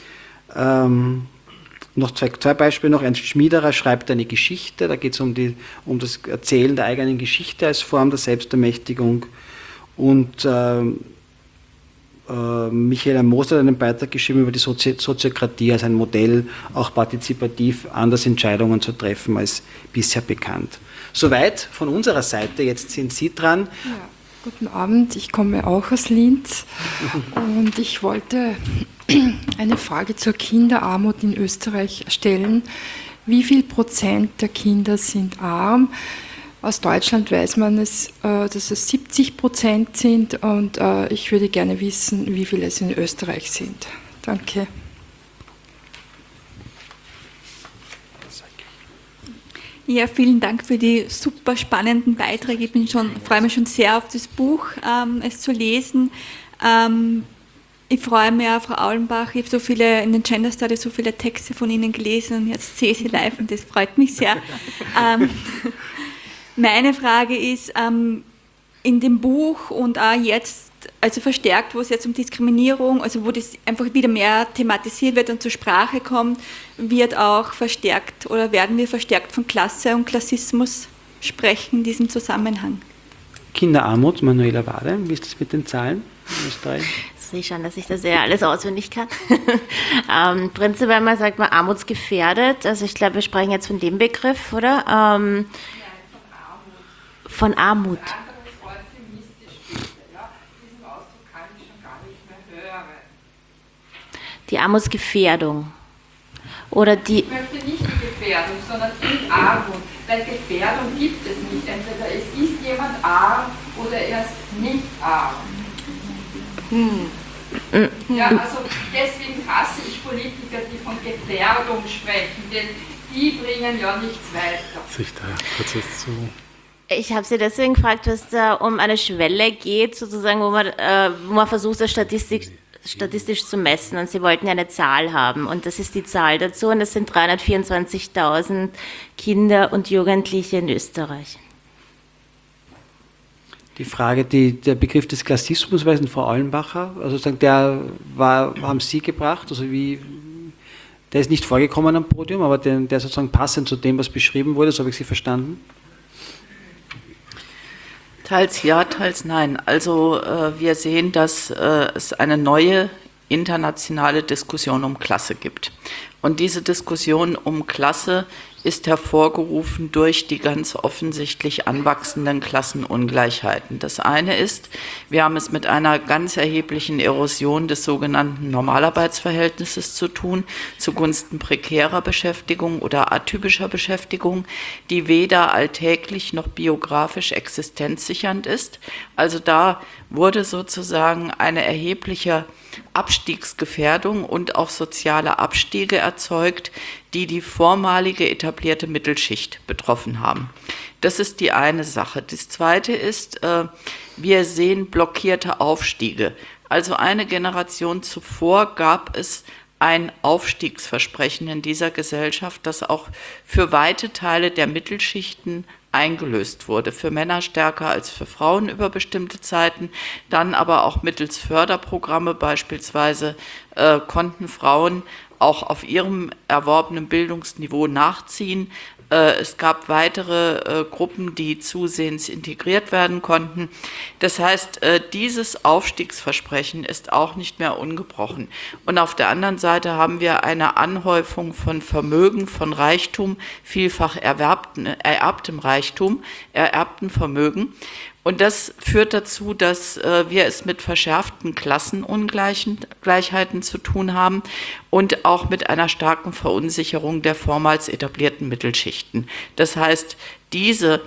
Noch zwei Beispiele noch. Ernst Schmiederer schreibt eine Geschichte, da geht es um das Erzählen der eigenen Geschichte als Form der Selbstermächtigung. Und Michaela Moser hat einen Beitrag geschrieben über die Soziokratie als ein Modell, auch partizipativ anders Entscheidungen zu treffen als bisher bekannt. Soweit von unserer Seite, jetzt sind Sie dran. Ja, guten Abend, ich komme auch aus Linz und ich wollte eine Frage zur Kinderarmut in Österreich stellen. Wie viel Prozent der Kinder sind arm? Aus Deutschland weiß man, dass es 70% sind und ich würde gerne wissen, wie viele es in Österreich sind. Danke. Ja, vielen Dank für die super spannenden Beiträge. Ich freue mich schon sehr auf das Buch, es zu lesen. Ich freue mich auch, Frau Aulenbach, ich habe in den Gender Studies so viele Texte von Ihnen gelesen und jetzt sehe ich Sie live und das freut mich sehr. Meine Frage ist, in dem Buch und auch jetzt, also verstärkt, wo es jetzt um Diskriminierung, also wo das einfach wieder mehr thematisiert wird und zur Sprache kommt, wird auch verstärkt oder werden wir verstärkt von Klasse und Klassismus sprechen in diesem Zusammenhang? Kinderarmut, Manuela Wade, wie ist das mit den Zahlen in Österreich? Ich sehe schon, dass ich das ja alles auswendig kann. Prinzipiell mal sagt man armutsgefährdet, also ich glaube, wir sprechen jetzt von dem Begriff, oder? Von Armut. Die Armutsgefährdung. Oder die. Ich möchte nicht die Gefährdung, sondern die Armut. Weil Gefährdung gibt es nicht. Entweder es ist jemand arm oder er ist nicht arm. Ja, also deswegen hasse ich Politiker, die von Gefährdung sprechen, denn die bringen ja nichts weiter. Sich da kurz was zu. Ich habe Sie deswegen gefragt, was da um eine Schwelle geht, sozusagen, wo man versucht, das statistisch zu messen. Und Sie wollten ja eine Zahl haben. Und das ist die Zahl dazu. Und das sind 324.000 Kinder und Jugendliche in Österreich. Die Frage, der Begriff des Klassismus, war es Frau Allenbacher, also haben Sie gebracht, also der ist nicht vorgekommen am Podium, aber der sozusagen passend zu dem, was beschrieben wurde, so habe ich Sie verstanden? Teils ja, teils nein. Also wir sehen, dass es eine neue internationale Diskussion um Klasse gibt. Und diese Diskussion um Klasse ist hervorgerufen durch die ganz offensichtlich anwachsenden Klassenungleichheiten. Das eine ist, wir haben es mit einer ganz erheblichen Erosion des sogenannten Normalarbeitsverhältnisses zu tun, zugunsten prekärer Beschäftigung oder atypischer Beschäftigung, die weder alltäglich noch biografisch existenzsichernd ist. Also da wurde sozusagen eine erhebliche Abstiegsgefährdung und auch soziale Abstiege erzeugt, die vormalige etablierte Mittelschicht betroffen haben. Das ist die eine Sache. Das zweite ist, wir sehen blockierte Aufstiege. Also eine Generation zuvor gab es ein Aufstiegsversprechen in dieser Gesellschaft, das auch für weite Teile der Mittelschichten eingelöst wurde, für Männer stärker als für Frauen über bestimmte Zeiten, dann aber auch mittels Förderprogramme beispielsweise konnten Frauen auch auf ihrem erworbenen Bildungsniveau nachziehen. Es gab weitere Gruppen, die zusehends integriert werden konnten. Das heißt, dieses Aufstiegsversprechen ist auch nicht mehr ungebrochen. Und auf der anderen Seite haben wir eine Anhäufung von Vermögen, von Reichtum, vielfach ererbtem Reichtum, ererbten Vermögen. Und das führt dazu, dass wir es mit verschärften Klassenungleichheiten zu tun haben und auch mit einer starken Verunsicherung der vormals etablierten Mittelschichten. Das heißt, diese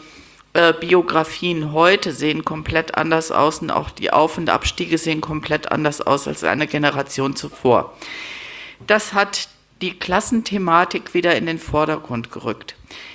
Biografien heute sehen komplett anders aus und auch die Auf- und Abstiege sehen komplett anders aus als eine Generation zuvor. Das hat die Klassenthematik wieder in den Vordergrund gerückt.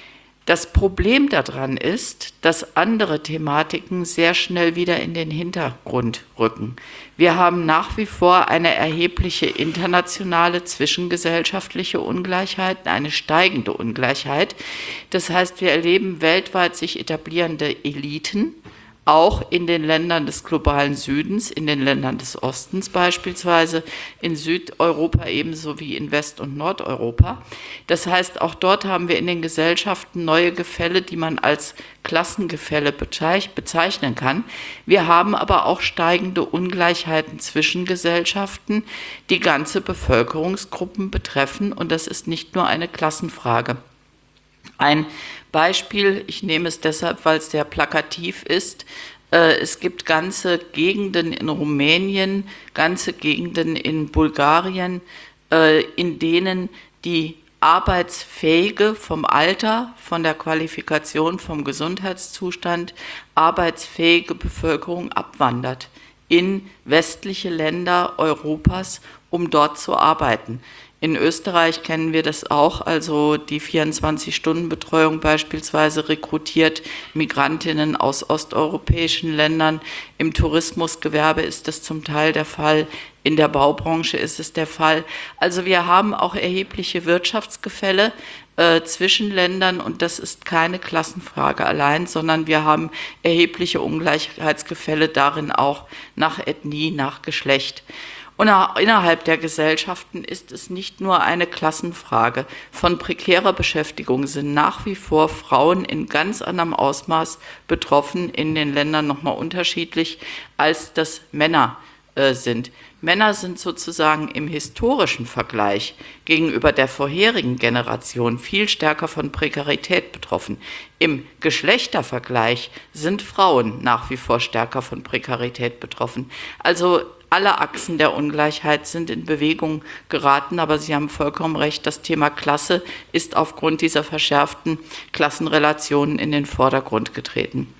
Das Problem daran ist, dass andere Thematiken sehr schnell wieder in den Hintergrund rücken. Wir haben nach wie vor eine erhebliche internationale zwischengesellschaftliche Ungleichheit, eine steigende Ungleichheit. Das heißt, wir erleben weltweit sich etablierende Eliten, auch in den Ländern des globalen Südens, in den Ländern des Ostens beispielsweise, in Südeuropa ebenso wie in West- und Nordeuropa. Das heißt, auch dort haben wir in den Gesellschaften neue Gefälle, die man als Klassengefälle bezeichnen kann. Wir haben aber auch steigende Ungleichheiten zwischen Gesellschaften, die ganze Bevölkerungsgruppen betreffen, und das ist nicht nur eine Klassenfrage. Ein Beispiel, ich nehme es deshalb, weil es sehr plakativ ist, es gibt ganze Gegenden in Rumänien, ganze Gegenden in Bulgarien, in denen die arbeitsfähige vom Alter, von der Qualifikation, vom Gesundheitszustand, arbeitsfähige Bevölkerung abwandert in westliche Länder Europas, um dort zu arbeiten. In Österreich kennen wir das auch, also die 24-Stunden-Betreuung beispielsweise rekrutiert Migrantinnen aus osteuropäischen Ländern. Im Tourismusgewerbe ist das zum Teil der Fall, in der Baubranche ist es der Fall. Also wir haben auch erhebliche Wirtschaftsgefälle zwischen Ländern, und das ist keine Klassenfrage allein, sondern wir haben erhebliche Ungleichheitsgefälle darin auch nach Ethnie, nach Geschlecht. Und innerhalb der Gesellschaften ist es nicht nur eine Klassenfrage. Von prekärer Beschäftigung sind nach wie vor Frauen in ganz anderem Ausmaß betroffen, in den Ländern nochmal unterschiedlich, als das Männer sind. Männer sind sozusagen im historischen Vergleich gegenüber der vorherigen Generation viel stärker von Prekarität betroffen. Im Geschlechtervergleich sind Frauen nach wie vor stärker von Prekarität betroffen. Also alle Achsen der Ungleichheit sind in Bewegung geraten, aber Sie haben vollkommen recht, das Thema Klasse ist aufgrund dieser verschärften Klassenrelationen in den Vordergrund getreten.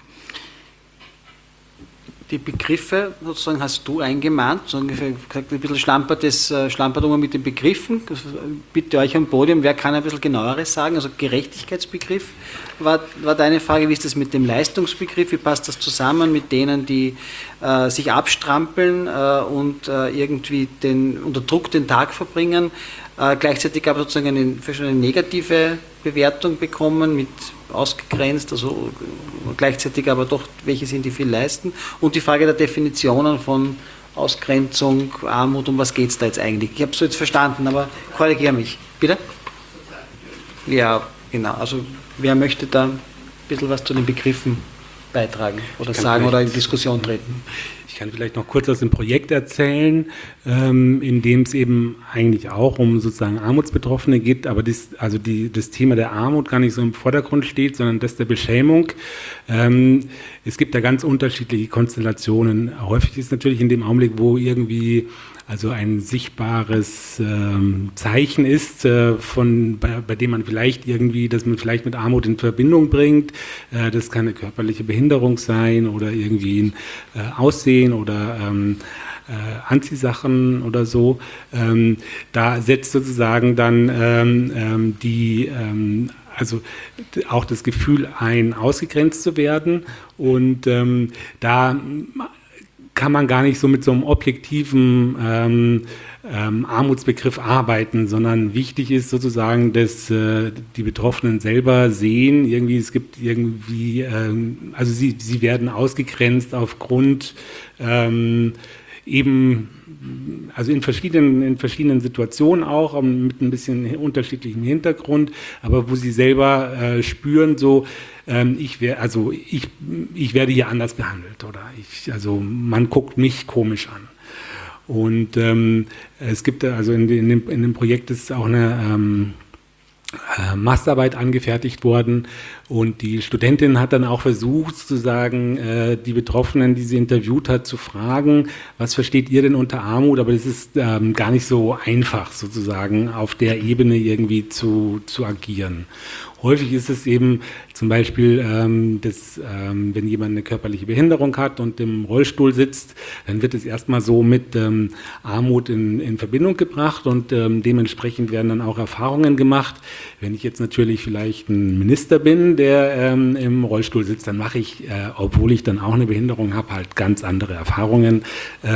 Die Begriffe sozusagen hast du eingemahnt, so ungefähr gesagt, ein bisschen schlampert um mit den Begriffen. Bitte euch am Podium, wer kann ein bisschen genaueres sagen? Also Gerechtigkeitsbegriff war deine Frage, wie ist das mit dem Leistungsbegriff, wie passt das zusammen mit denen, die sich abstrampeln und irgendwie unter Druck den Tag verbringen? Gleichzeitig gab es sozusagen eine negative Bewertung bekommen mit ausgegrenzt, also gleichzeitig aber doch, welche sind, die viel leisten, und die Frage der Definitionen von Ausgrenzung, Armut, um was geht es da jetzt eigentlich? Ich habe es so jetzt verstanden, aber korrigiere mich. Bitte? Ja, genau. Also wer möchte da ein bisschen was zu den Begriffen beitragen oder sagen oder in Diskussion treten? Ich kann vielleicht noch kurz aus dem Projekt erzählen, in dem es eben eigentlich auch um sozusagen Armutsbetroffene geht, aber das Thema der Armut gar nicht so im Vordergrund steht, sondern das der Beschämung. Es gibt da ganz unterschiedliche Konstellationen. Häufig ist natürlich in dem Augenblick, wo irgendwie also ein sichtbares Zeichen ist, bei dem man vielleicht irgendwie, dass man vielleicht mit Armut in Verbindung bringt. Das kann eine körperliche Behinderung sein oder irgendwie ein Aussehen oder Anziehsachen oder so. Da setzt sozusagen dann also auch das Gefühl ein, ausgegrenzt zu werden, und da kann man gar nicht so mit so einem objektiven Armutsbegriff arbeiten, sondern wichtig ist sozusagen, dass die Betroffenen selber sehen, irgendwie es gibt irgendwie, also sie werden ausgegrenzt aufgrund eben, also in verschiedenen Situationen auch, mit ein bisschen unterschiedlichem Hintergrund, aber wo sie selber spüren, so ich werde hier anders behandelt, oder also man guckt mich komisch an. Und es gibt also in dem Projekt ist auch eine Masterarbeit angefertigt worden, und die Studentin hat dann auch versucht, sozusagen die Betroffenen, die sie interviewt hat, zu fragen, was versteht ihr denn unter Armut? Aber das ist gar nicht so einfach, sozusagen auf der Ebene irgendwie zu agieren. Häufig ist es eben zum Beispiel, wenn jemand eine körperliche Behinderung hat und im Rollstuhl sitzt, dann wird es erstmal so mit Armut in Verbindung gebracht, und dementsprechend werden dann auch Erfahrungen gemacht. Wenn ich jetzt natürlich vielleicht ein Minister bin, der im Rollstuhl sitzt, dann mache ich, obwohl ich dann auch eine Behinderung habe, halt ganz andere Erfahrungen.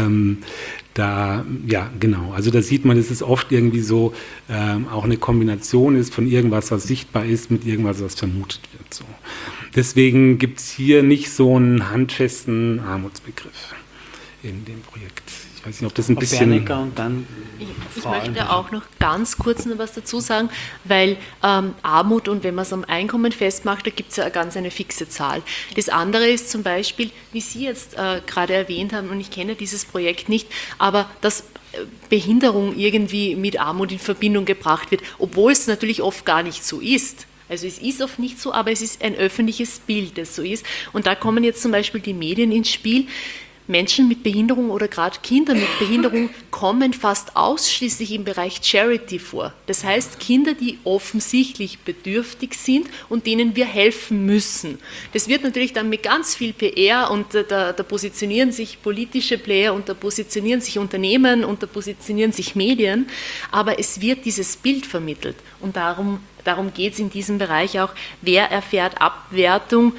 Ja, genau. Also da sieht man, dass es oft irgendwie so auch eine Kombination ist von irgendwas, was sichtbar ist, mit irgendwas, was vermutet wird. So. Deswegen gibt es hier nicht so einen handfesten Armutsbegriff in dem Projekt. Ich weiß nicht, ob das ein bisschen... Und dann ich möchte auch noch ganz kurz noch was dazu sagen, weil Armut, und wenn man es am Einkommen festmacht, da gibt es ja eine fixe Zahl. Das andere ist zum Beispiel, wie Sie jetzt gerade erwähnt haben, und ich kenne dieses Projekt nicht, aber dass Behinderung irgendwie mit Armut in Verbindung gebracht wird, obwohl es natürlich oft gar nicht so ist. Also es ist oft nicht so, aber es ist ein öffentliches Bild, das so ist. Und da kommen jetzt zum Beispiel die Medien ins Spiel. Menschen mit Behinderung oder gerade Kinder mit Behinderung kommen fast ausschließlich im Bereich Charity vor. Das heißt, Kinder, die offensichtlich bedürftig sind und denen wir helfen müssen. Das wird natürlich dann mit ganz viel PR, und da positionieren sich politische Player und da positionieren sich Unternehmen und da positionieren sich Medien, aber es wird dieses Bild vermittelt, und darum geht es in diesem Bereich auch, wer erfährt Abwertung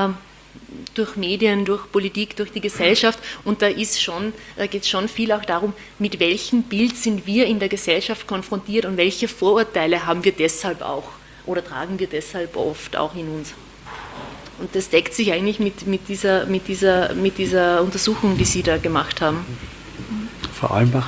durch Medien, durch Politik, durch die Gesellschaft, und da geht es schon viel auch darum, mit welchem Bild sind wir in der Gesellschaft konfrontiert und welche Vorurteile haben wir deshalb auch oder tragen wir deshalb oft auch in uns. Und das deckt sich eigentlich mit dieser Untersuchung, die Sie da gemacht haben. Frau Almbach.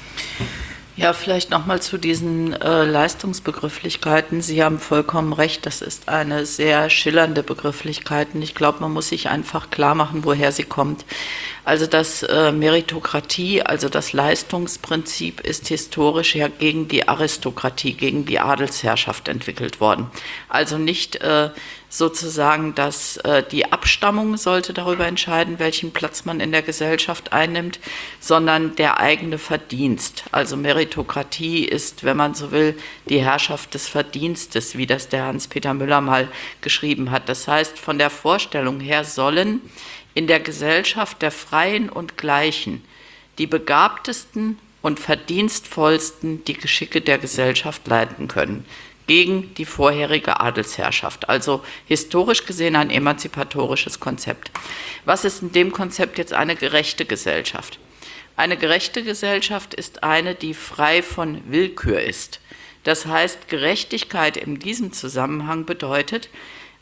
Ja, vielleicht nochmal zu diesen Leistungsbegrifflichkeiten. Sie haben vollkommen recht, das ist eine sehr schillernde Begrifflichkeit. Ich glaube, man muss sich einfach klar machen, woher sie kommt. Also das Meritokratie, also das Leistungsprinzip, ist historisch ja gegen die Aristokratie, gegen die Adelsherrschaft entwickelt worden. Also nicht sozusagen, dass die Abstammung sollte darüber entscheiden, welchen Platz man in der Gesellschaft einnimmt, sondern der eigene Verdienst. Also Meritokratie ist, wenn man so will, die Herrschaft des Verdienstes, wie das der Hans-Peter Müller mal geschrieben hat. Das heißt, von der Vorstellung her sollen in der Gesellschaft der Freien und Gleichen die begabtesten und verdienstvollsten die Geschicke der Gesellschaft leiten können, gegen die vorherige Adelsherrschaft. Also historisch gesehen ein emanzipatorisches Konzept. Was ist in dem Konzept jetzt eine gerechte Gesellschaft? Eine gerechte Gesellschaft ist eine, die frei von Willkür ist. Das heißt, Gerechtigkeit in diesem Zusammenhang bedeutet,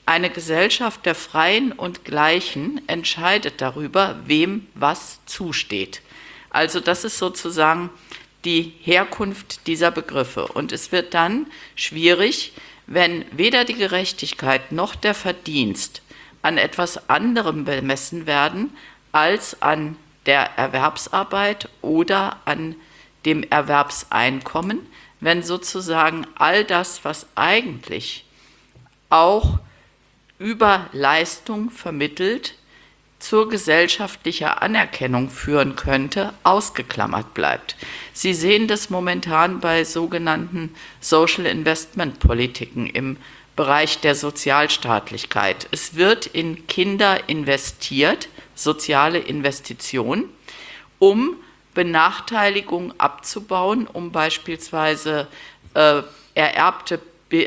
Eine Gesellschaft der Freien und Gleichen entscheidet darüber, wem was zusteht. Also das ist sozusagen die Herkunft dieser Begriffe. Und es wird dann schwierig, wenn weder die Gerechtigkeit noch der Verdienst an etwas anderem bemessen werden als an der Erwerbsarbeit oder an dem Erwerbseinkommen, wenn sozusagen all das, was eigentlich auch über Leistung vermittelt zur gesellschaftlichen Anerkennung führen könnte, ausgeklammert bleibt. Sie sehen das momentan bei sogenannten Social Investment Politiken im Bereich der Sozialstaatlichkeit. Es wird in Kinder investiert, soziale Investition, um Benachteiligung abzubauen, um beispielsweise ererbte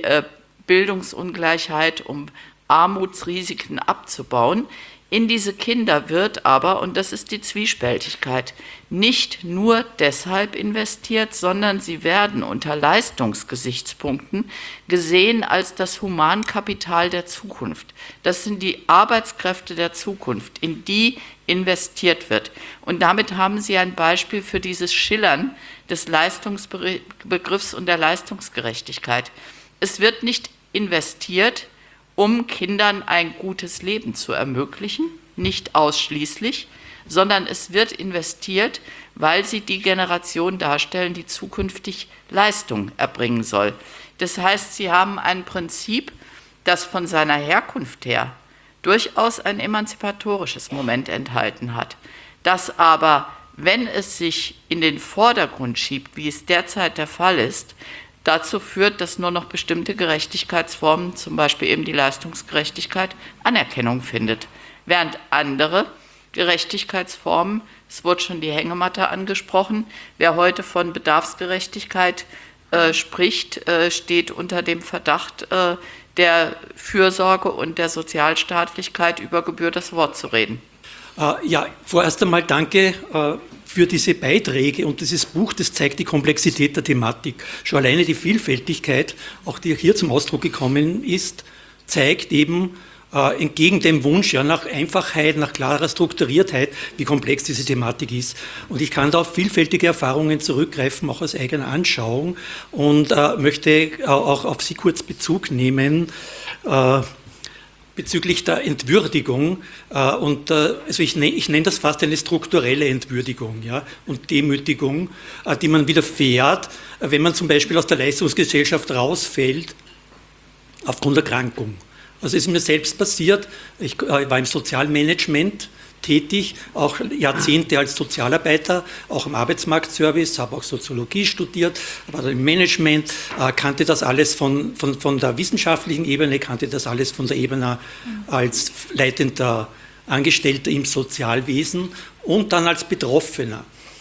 Bildungsungleichheit, um Armutsrisiken abzubauen. In diese Kinder wird aber, und das ist die Zwiespältigkeit, nicht nur deshalb investiert, sondern sie werden unter Leistungsgesichtspunkten gesehen als das Humankapital der Zukunft. Das sind die Arbeitskräfte der Zukunft, in die investiert wird. Und damit haben Sie ein Beispiel für dieses Schillern des Leistungsbegriffs und der Leistungsgerechtigkeit. Es wird nicht investiert, um Kindern ein gutes Leben zu ermöglichen, nicht ausschließlich, sondern es wird investiert, weil sie die Generation darstellen, die zukünftig Leistung erbringen soll. Das heißt, Sie haben ein Prinzip, das von seiner Herkunft her durchaus ein emanzipatorisches Moment enthalten hat, das aber, wenn es sich in den Vordergrund schiebt, wie es derzeit der Fall ist, dazu führt, dass nur noch bestimmte Gerechtigkeitsformen, zum Beispiel eben die Leistungsgerechtigkeit, Anerkennung findet. Während andere Gerechtigkeitsformen, es wurde schon die Hängematte angesprochen, wer heute von Bedarfsgerechtigkeit spricht, steht unter dem Verdacht der Fürsorge und der Sozialstaatlichkeit über Gebühr das Wort zu reden. Ja, vorerst einmal danke für diese Beiträge und dieses Buch, das zeigt die Komplexität der Thematik. Schon alleine die Vielfältigkeit, auch die hier zum Ausdruck gekommen ist, zeigt eben entgegen dem Wunsch nach Einfachheit, nach klarer Strukturiertheit, wie komplex diese Thematik ist. Und ich kann da auf vielfältige Erfahrungen zurückgreifen, auch aus eigener Anschauung, und möchte auch auf Sie kurz Bezug nehmen. Bezüglich der Entwürdigung, also ich nenne das fast eine strukturelle Entwürdigung, ja, und Demütigung, die man widerfährt, wenn man zum Beispiel aus der Leistungsgesellschaft rausfällt aufgrund Erkrankung. Also es ist mir selbst passiert, ich war im Sozialmanagement tätig, auch Jahrzehnte als Sozialarbeiter, auch im Arbeitsmarktservice, habe auch Soziologie studiert, war im Management, kannte das alles von der wissenschaftlichen Ebene, kannte das alles von der Ebene als leitender Angestellter im Sozialwesen und dann als Betroffener.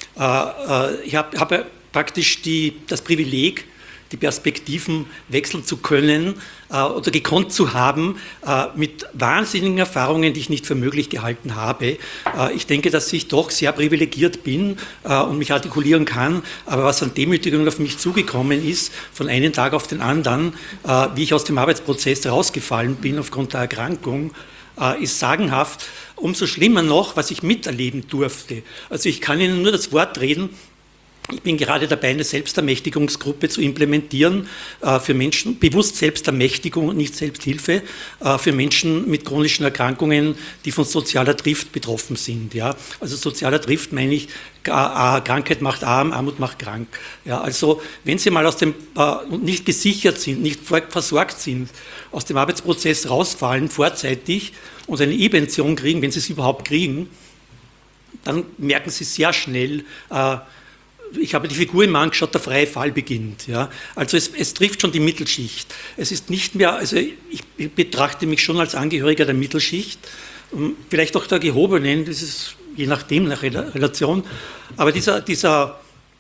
Ich habe praktisch das Privileg, die Perspektiven wechseln zu können oder gekonnt zu haben mit wahnsinnigen Erfahrungen, die ich nicht für möglich gehalten habe. Ich denke, dass ich doch sehr privilegiert bin und mich artikulieren kann, aber was an Demütigung auf mich zugekommen ist, von einem Tag auf den anderen, wie ich aus dem Arbeitsprozess rausgefallen bin aufgrund der Erkrankung, ist sagenhaft. Umso schlimmer noch, was ich miterleben durfte. Also ich kann Ihnen nur das Wort reden. Ich bin gerade dabei, eine Selbstermächtigungsgruppe zu implementieren für Menschen, bewusst Selbstermächtigung und nicht Selbsthilfe, für Menschen mit chronischen Erkrankungen, die von sozialer Drift betroffen sind. Ja. Also sozialer Drift meine ich, Krankheit macht arm, Armut macht krank. Ja, also wenn Sie mal aus dem nicht gesichert sind, nicht versorgt sind, aus dem Arbeitsprozess rausfallen vorzeitig und eine E-Pension kriegen, wenn Sie es überhaupt kriegen, dann merken Sie sehr schnell, ich habe die Figur im angeschaut, der freie Fall beginnt. Ja. Also es trifft schon die Mittelschicht. Es ist nicht mehr, also ich betrachte mich schon als Angehöriger der Mittelschicht, vielleicht auch der Gehobenen, das ist je nachdem nach Relation, aber dieser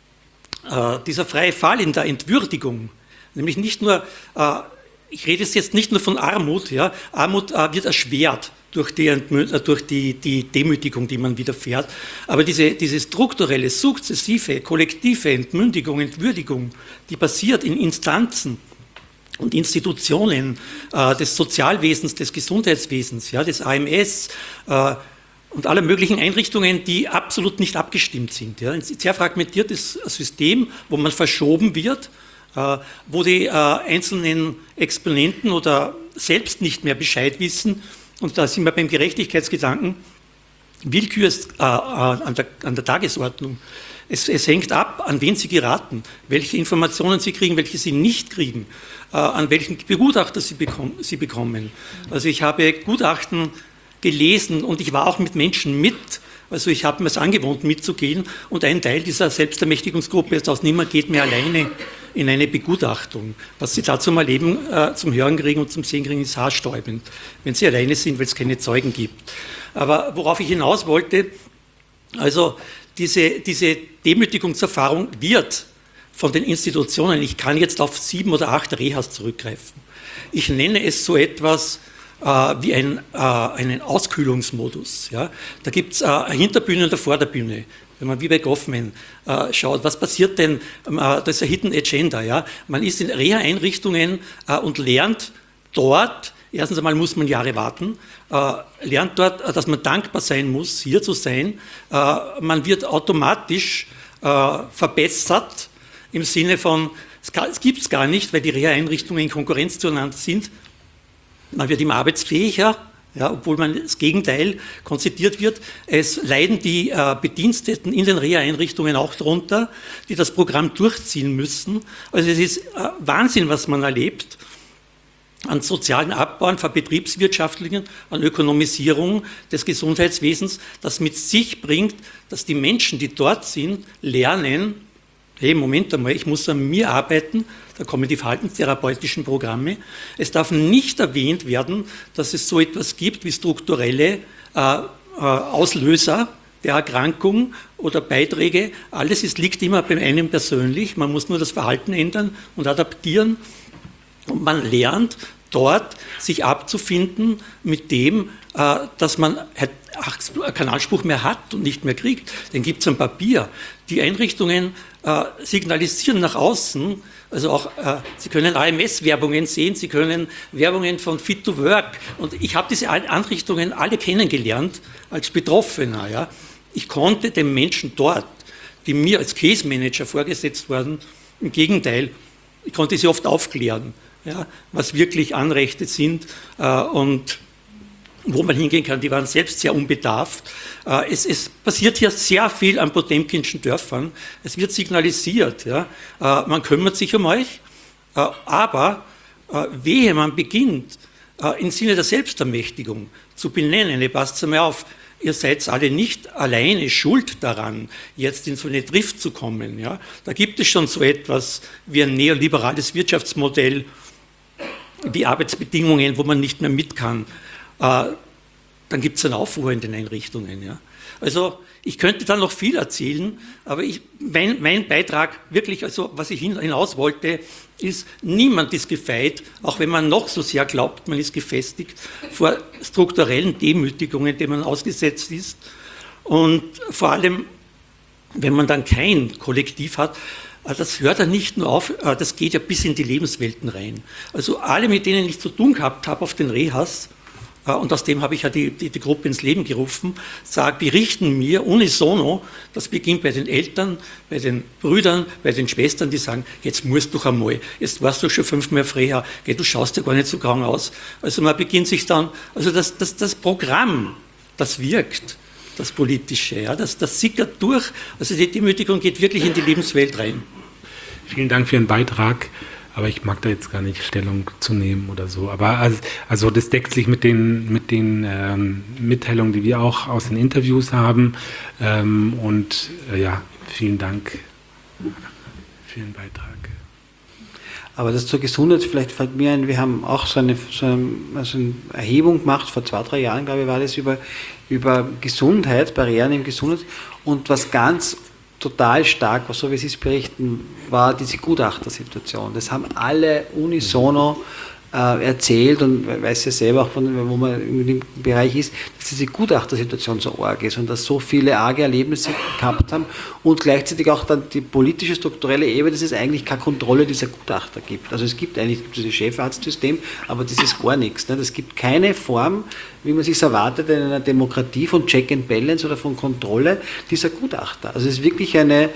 freie Fall in der Entwürdigung, nämlich nicht nur, ich rede jetzt nicht nur von Armut, ja, Armut wird erschwert durch die Demütigung, die man widerfährt. Aber diese strukturelle, sukzessive, kollektive Entmündigung, Entwürdigung, die passiert in Instanzen, und Institutionen des Sozialwesens, des Gesundheitswesens, ja, des AMS und aller möglichen Einrichtungen, die absolut nicht abgestimmt sind. Ja. Ein sehr fragmentiertes System, wo man verschoben wird, wo die einzelnen Exponenten oder selbst nicht mehr Bescheid wissen. Und da sind wir beim Gerechtigkeitsgedanken. Willkür ist an der Tagesordnung. Es hängt ab, an wen Sie geraten, welche Informationen Sie kriegen, welche Sie nicht kriegen, an welchen Begutachter Sie bekommen. Also ich habe Gutachten gelesen und ich war auch mit Menschen mit. Also ich habe mir es angewohnt, mitzugehen, und ein Teil dieser Selbstermächtigungsgruppe ist aus niemand geht mehr alleine in eine Begutachtung. Was Sie da zum Erleben, zum Hören kriegen und zum Sehen kriegen, ist haarsträubend, wenn Sie alleine sind, weil es keine Zeugen gibt. Aber worauf ich hinaus wollte, also diese Demütigungserfahrung wird von den Institutionen, ich kann jetzt auf 7 oder 8 Rehas zurückgreifen. Ich nenne es so etwas wie einen Auskühlungsmodus. Ja? Da gibt es eine Hinterbühne und eine Vorderbühne. Wenn man wie bei Goffman schaut, was passiert denn, das ist eine Hidden Agenda. Ja? Man ist in Reha-Einrichtungen und lernt dort, erstens einmal muss man Jahre warten, lernt dort, dass man dankbar sein muss, hier zu sein. Man wird automatisch verbessert im Sinne von, es gibt es gar nicht, weil die Reha-Einrichtungen in Konkurrenz zueinander sind. Man wird immer arbeitsfähiger, ja, obwohl man das Gegenteil konzidiert wird. Es leiden die Bediensteten in den Reha-Einrichtungen auch darunter, die das Programm durchziehen müssen. Also es ist Wahnsinn, was man erlebt an sozialen Abbau, an verbetriebswirtschaftlichen, an Ökonomisierung des Gesundheitswesens, das mit sich bringt, dass die Menschen, die dort sind, lernen, hey, Moment einmal, ich muss an mir arbeiten, da kommen die verhaltenstherapeutischen Programme. Es darf nicht erwähnt werden, dass es so etwas gibt wie strukturelle Auslöser der Erkrankung oder Beiträge. Alles liegt immer bei einem persönlich, man muss nur das Verhalten ändern und adaptieren. Und man lernt dort, sich abzufinden mit dem, dass man keinen Anspruch mehr hat und nicht mehr kriegt. Den gibt es am Papier. Die Einrichtungen signalisieren nach außen, also auch, Sie können AMS-Werbungen sehen, Sie können Werbungen von Fit to Work. Und ich habe diese Einrichtungen alle kennengelernt als Betroffener. Ja. Ich konnte den Menschen dort, die mir als Case Manager vorgesetzt wurden, im Gegenteil, ich konnte sie oft aufklären, ja, was wirklich Anrechte sind und wo man hingehen kann. Die waren selbst sehr unbedarft. Es passiert hier sehr viel an Potemkinschen Dörfern. Es wird signalisiert, ja, man kümmert sich um euch, aber wehe, man beginnt im Sinne der Selbstermächtigung zu benennen, passt mal auf, ihr seid alle nicht alleine schuld daran, jetzt in so eine Drift zu kommen. Ja. Da gibt es schon so etwas wie ein neoliberales Wirtschaftsmodell, wie Arbeitsbedingungen, wo man nicht mehr mit kann. Dann gibt es einen Aufruhr in den Einrichtungen. Ja. Also ich könnte da noch viel erzählen, aber mein Beitrag wirklich, also was ich hinaus wollte, ist, niemand ist gefeit, auch wenn man noch so sehr glaubt, man ist gefestigt, vor strukturellen Demütigungen, denen man ausgesetzt ist. Und vor allem, wenn man dann kein Kollektiv hat, das hört ja nicht nur auf, das geht ja bis in die Lebenswelten rein. Also alle, mit denen ich zu tun gehabt habe auf den Rehas, und aus dem habe ich ja die Gruppe ins Leben gerufen, berichten mir unisono, das beginnt bei den Eltern, bei den Brüdern, bei den Schwestern, die sagen, jetzt musst du einmal, jetzt warst du schon 5-mal auf Reha, du schaust ja gar nicht so krank aus. Also man beginnt sich dann, also das Programm, das wirkt, das Politische, ja, das sickert durch, also die Demütigung geht wirklich in die Lebenswelt rein. Vielen Dank für Ihren Beitrag. Aber ich mag da jetzt gar nicht Stellung zu nehmen oder so. Aber also das deckt sich mit den Mitteilungen, die wir auch aus den Interviews haben. Ja, vielen Dank für Ihren Beitrag. Aber das zur Gesundheit, vielleicht fällt mir ein, wir haben auch so eine Erhebung gemacht, vor 2-3 Jahren, glaube ich, war das über Gesundheit, Barrieren im Gesundheit. Und was ganz total stark, so wie Sie es berichten, war diese Gutachtersituation. Das haben alle unisono erzählt und weiß ja selber auch, wo man in dem Bereich ist, dass diese Gutachtersituation so arg ist und dass so viele arge Erlebnisse gehabt haben und gleichzeitig auch dann die politische, strukturelle Ebene, dass es eigentlich keine Kontrolle dieser Gutachter gibt. Also es gibt eigentlich dieses Chefarztsystem, aber das ist gar nichts. Es gibt keine Form, wie man sich erwartet in einer Demokratie von Check and Balance oder von Kontrolle dieser Gutachter. Also es ist wirklich ein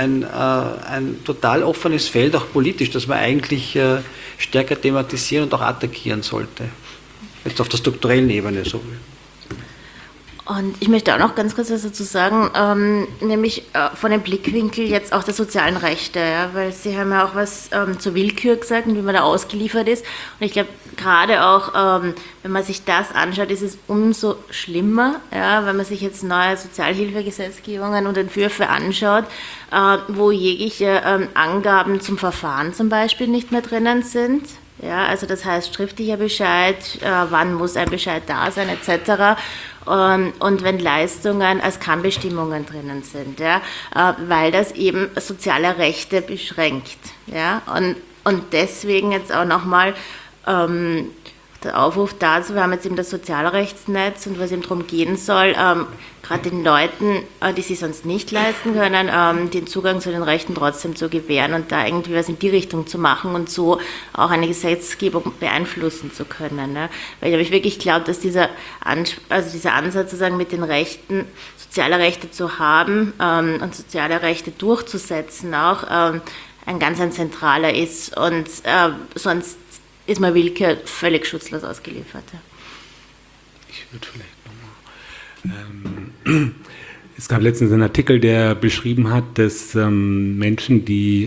total offenes Feld, auch politisch, das man eigentlich stärker thematisieren und auch attackieren sollte. Jetzt auf der strukturellen Ebene so. Und ich möchte auch noch ganz kurz was dazu sagen, nämlich von dem Blickwinkel jetzt auch der sozialen Rechte, ja, weil Sie haben ja auch was zur Willkür gesagt und wie man da ausgeliefert ist. Und ich glaube, gerade auch, wenn man sich das anschaut, ist es umso schlimmer, ja, wenn man sich jetzt neue Sozialhilfegesetzgebungen und Entwürfe anschaut, wo jegliche Angaben zum Verfahren zum Beispiel nicht mehr drinnen sind. Ja, also das heißt schriftlicher Bescheid, wann muss ein Bescheid da sein, etc. Und wenn Leistungen als Kannbestimmungen drinnen sind, ja, weil das eben soziale Rechte beschränkt. Ja, und deswegen jetzt auch nochmal der Aufruf dazu, wir haben jetzt eben das Sozialrechtsnetz und was eben darum gehen soll, gerade den Leuten, die sich sonst nicht leisten können, den Zugang zu den Rechten trotzdem zu gewähren und da irgendwie was in die Richtung zu machen und so auch eine Gesetzgebung beeinflussen zu können. Ne? Weil ich wirklich glaube, dass dieser Ansatz sozusagen mit den Rechten, soziale Rechte zu haben und soziale Rechte durchzusetzen auch ein ganz zentraler ist und sonst ist man Willkür völlig schutzlos ausgeliefert. Ich würde vielleicht nochmal... Es gab letztens einen Artikel, der beschrieben hat, dass Menschen, die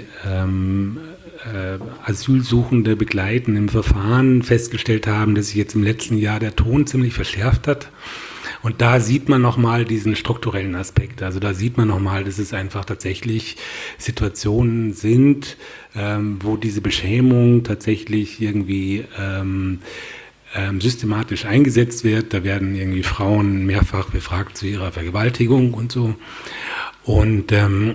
Asylsuchende begleiten im Verfahren, festgestellt haben, dass sich jetzt im letzten Jahr der Ton ziemlich verschärft hat. Und da sieht man nochmal diesen strukturellen Aspekt. Also da sieht man nochmal, dass es einfach tatsächlich Situationen sind, wo diese Beschämung tatsächlich irgendwie systematisch eingesetzt wird. Da werden irgendwie Frauen mehrfach befragt zu ihrer Vergewaltigung und so. Und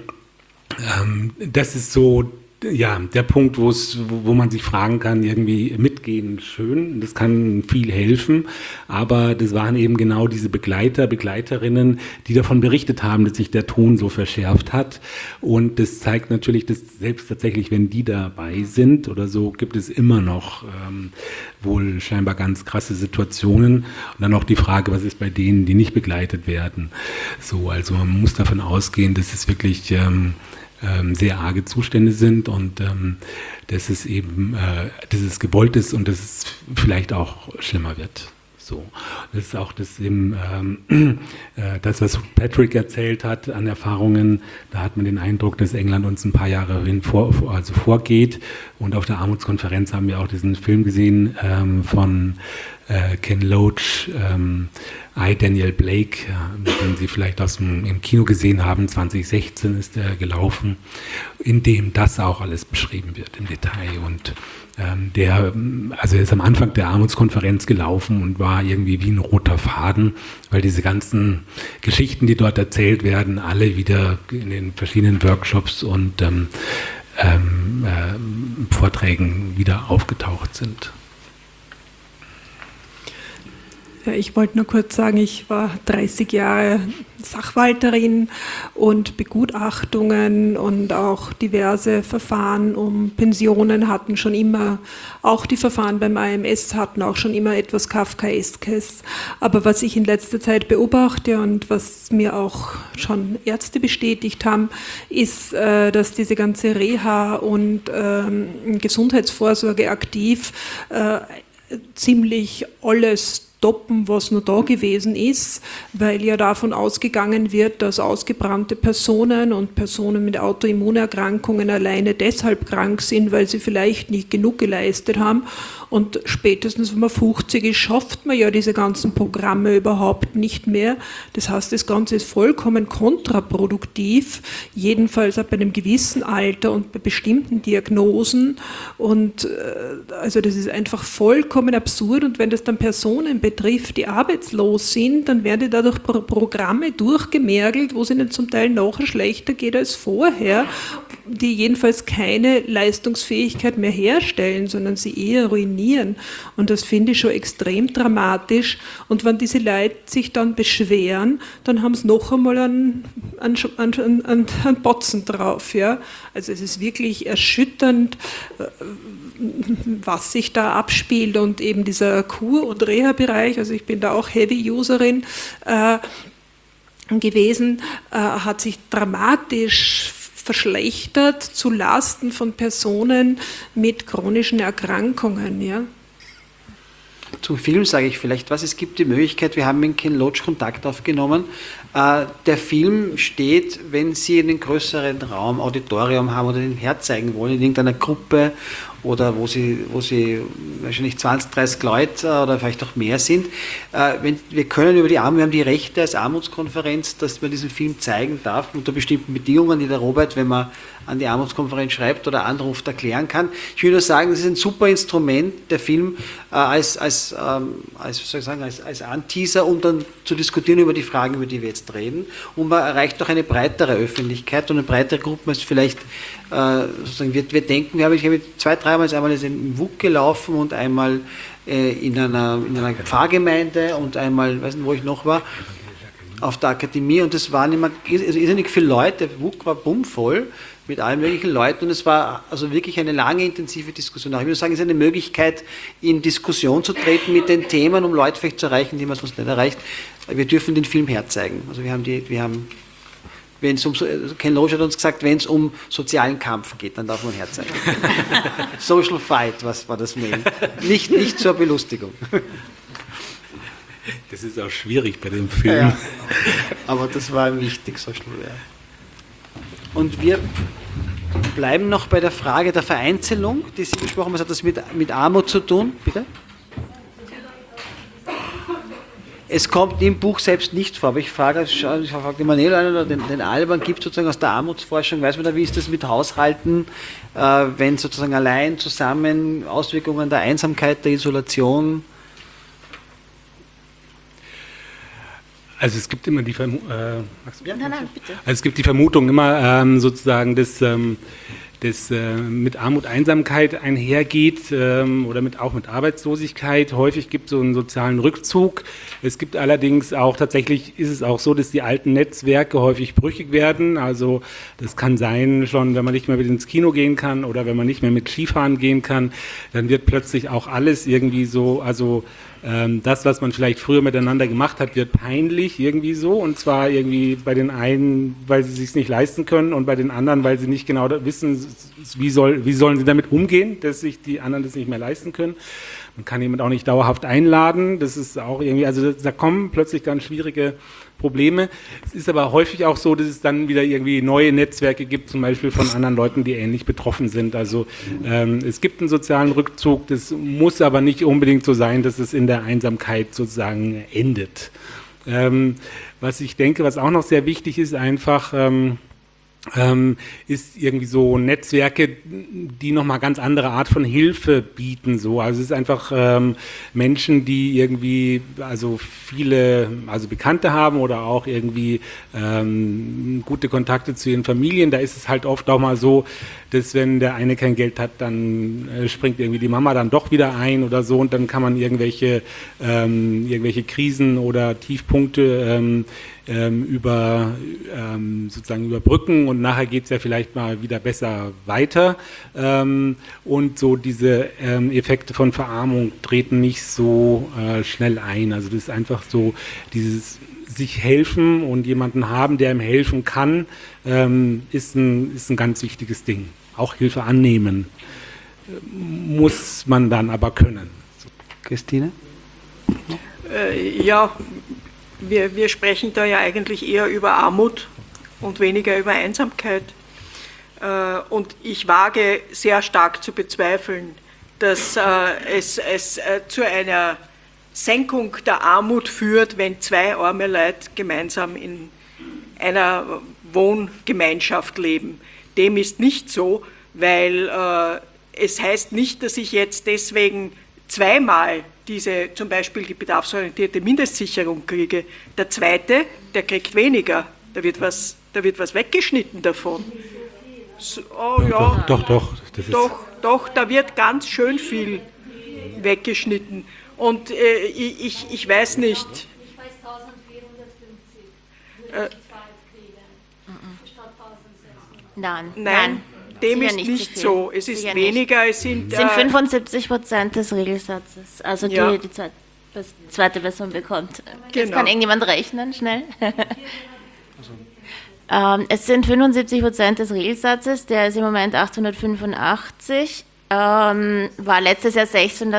das ist so, ja, der Punkt, wo man sich fragen kann, irgendwie mitgehen, schön, das kann viel helfen, aber das waren eben genau diese Begleiterinnen, die davon berichtet haben, dass sich der Ton so verschärft hat, und das zeigt natürlich, dass selbst tatsächlich, wenn die dabei sind oder so, gibt es immer noch wohl scheinbar ganz krasse Situationen, und dann auch die Frage, was ist bei denen, die nicht begleitet werden, so, also man muss davon ausgehen, dass es wirklich sehr arge Zustände sind und dass es eben, dass es gewollt ist und dass es vielleicht auch schlimmer wird. So, das ist auch das eben das, was Patrick erzählt hat an Erfahrungen. Da hat man den Eindruck, dass England uns ein paar Jahre vorgeht. Und auf der Armutskonferenz haben wir auch diesen Film gesehen von Ken Loach, I, Daniel Blake, den Sie vielleicht im Kino gesehen haben, 2016 ist er gelaufen, in dem das auch alles beschrieben wird im Detail. Und er ist am Anfang der Armutskonferenz gelaufen und war irgendwie wie ein roter Faden, weil diese ganzen Geschichten, die dort erzählt werden, alle wieder in den verschiedenen Workshops und Vorträgen wieder aufgetaucht sind. Ja, ich wollte nur kurz sagen, ich war 30 Jahre Sachwalterin und Begutachtungen und auch diverse Verfahren um Pensionen hatten schon immer, auch die Verfahren beim AMS hatten auch schon immer etwas Kafkaeskes. Aber was ich in letzter Zeit beobachte und was mir auch schon Ärzte bestätigt haben, ist, dass diese ganze Reha und Gesundheitsvorsorge aktiv ziemlich alles stoppen, was nur da gewesen ist, weil ja davon ausgegangen wird, dass ausgebrannte Personen und Personen mit Autoimmunerkrankungen alleine deshalb krank sind, weil sie vielleicht nicht genug geleistet haben. Und spätestens, wenn man 50 ist, schafft man ja diese ganzen Programme überhaupt nicht mehr. Das heißt, das Ganze ist vollkommen kontraproduktiv, jedenfalls ab einem gewissen Alter und bei bestimmten Diagnosen. Und also das ist einfach vollkommen absurd. Und wenn das dann Personen betrifft, betrifft, die arbeitslos sind, dann werden die dadurch Programme durchgemergelt, wo es ihnen zum Teil nachher schlechter geht als vorher, die jedenfalls keine Leistungsfähigkeit mehr herstellen, sondern sie eher ruinieren. Und das finde ich schon extrem dramatisch. Und wenn diese Leute sich dann beschweren, dann haben sie noch einmal einen Botzen drauf. Ja? Also es ist wirklich erschütternd, was sich da abspielt. Und eben dieser Kur- und Reha-Bereich, also ich bin da auch Heavy-Userin gewesen, hat sich dramatisch verschlechtert zu Lasten von Personen mit chronischen Erkrankungen. Ja. Zum Film sage ich vielleicht was. Es gibt die Möglichkeit, wir haben mit Ken Loach Kontakt aufgenommen. Der Film steht, wenn Sie einen größeren Raum, Auditorium haben oder den herzeigen wollen, in irgendeiner Gruppe oder wo Sie wahrscheinlich 20, 30 Leute oder vielleicht auch mehr sind. Wir können über wir haben die Rechte als Armutskonferenz, dass man diesen Film zeigen darf, unter bestimmten Bedingungen, die der Robert, wenn man an die Armutskonferenz schreibt oder anruft, erklären kann. Ich will nur sagen, das ist ein super Instrument, der Film als Anteaser, um dann zu diskutieren über die Fragen, über die wir jetzt reden. Und man erreicht auch eine breitere Öffentlichkeit und eine breitere Gruppe, als vielleicht sozusagen wir denken. Ich habe 2-3 Mal einmal im WUK gelaufen und einmal in einer Pfarrgemeinde und einmal, weiß nicht, wo ich noch war, auf der Akademie, und es waren immer irrsinnig viele Leute, der WUK war bummvoll mit allen möglichen Leuten, und es war also wirklich eine lange, intensive Diskussion. Ich würde sagen, es ist eine Möglichkeit, in Diskussion zu treten mit den Themen, um Leute vielleicht zu erreichen, die man sonst nicht erreicht. Wir dürfen den Film herzeigen. Also wenn es Ken Loach hat uns gesagt, wenn es um sozialen Kampf geht, dann darf man herzeigen. Social Fight, was war das Mail? Nicht zur Belustigung. Das ist auch schwierig bei dem Film. Ja, aber das war wichtig, so schnell. Und wir bleiben noch bei der Frage der Vereinzelung, die Sie besprochen haben. Was hat das mit Armut zu tun? Bitte? Es kommt im Buch selbst nicht vor, aber ich frage den Manuel oder den Alban, gibt es sozusagen aus der Armutsforschung, weiß man da, wie ist das mit Haushalten, wenn sozusagen allein zusammen Auswirkungen der Einsamkeit, der Isolation? Also es gibt immer die Vermutung, immer sozusagen, dass mit Armut, Einsamkeit einhergeht oder auch mit Arbeitslosigkeit. Häufig gibt es so einen sozialen Rückzug. Es gibt allerdings auch, tatsächlich ist es auch so, dass die alten Netzwerke häufig brüchig werden. Also das kann sein, schon wenn man nicht mehr mit ins Kino gehen kann oder wenn man nicht mehr mit Skifahren gehen kann, dann wird plötzlich auch alles irgendwie so, also das, was man vielleicht früher miteinander gemacht hat, wird peinlich irgendwie so, und zwar irgendwie bei den einen, weil sie es sich nicht leisten können, und bei den anderen, weil sie nicht genau wissen, wie sollen sie damit umgehen, dass sich die anderen das nicht mehr leisten können. Man kann jemand auch nicht dauerhaft einladen, das ist auch irgendwie, also da kommen plötzlich ganz schwierige Probleme. Es ist aber häufig auch so, dass es dann wieder irgendwie neue Netzwerke gibt, zum Beispiel von anderen Leuten, die ähnlich betroffen sind. Also es gibt einen sozialen Rückzug, das muss aber nicht unbedingt so sein, dass es in der Einsamkeit sozusagen endet. Was ich denke, was auch noch sehr wichtig ist, einfach ist irgendwie so Netzwerke, die nochmal ganz andere Art von Hilfe bieten. So. Also es ist einfach Menschen, die irgendwie also viele Bekannte haben oder auch irgendwie gute Kontakte zu ihren Familien. Da ist es halt oft auch mal so, dass wenn der eine kein Geld hat, dann springt irgendwie die Mama dann doch wieder ein oder so, und dann kann man irgendwelche Krisen oder Tiefpunkte sozusagen überbrücken, und nachher geht es ja vielleicht mal wieder besser weiter, und so diese Effekte von Verarmung treten nicht so schnell ein. Also das ist einfach so dieses sich helfen und jemanden haben, der ihm helfen kann, ist ein ganz wichtiges Ding. Auch Hilfe annehmen muss man dann aber können. Christine? Ja, wir sprechen da ja eigentlich eher über Armut und weniger über Einsamkeit. Und ich wage sehr stark zu bezweifeln, dass es zu einer Senkung der Armut führt, wenn zwei arme Leute gemeinsam in einer Wohngemeinschaft leben. Dem ist nicht so, weil es heißt nicht, dass ich jetzt deswegen zweimal zum Beispiel die bedarfsorientierte Mindestsicherung kriege, der zweite, der kriegt weniger. Da wird was weggeschnitten davon. So, ja, doch, da wird ganz schön viel weggeschnitten. Und ich weiß nicht. Ich weiß 1450. Nein. Dem ist nicht so. Es ist weniger. Es sind 75% des Regelsatzes. Also die zweite Person bekommt. Jetzt kann irgendjemand rechnen, schnell. Es sind 75% des Regelsatzes. Der ist im Moment 885. War letztes Jahr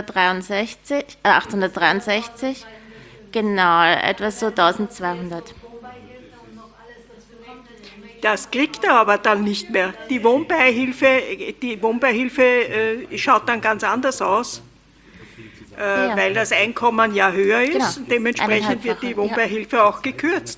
863. Genau, etwas so 1200. Das kriegt er aber dann nicht mehr. Die Wohnbeihilfe schaut dann ganz anders aus, weil das Einkommen ja höher ist. Genau. Und dementsprechend wird die Wohnbeihilfe auch gekürzt.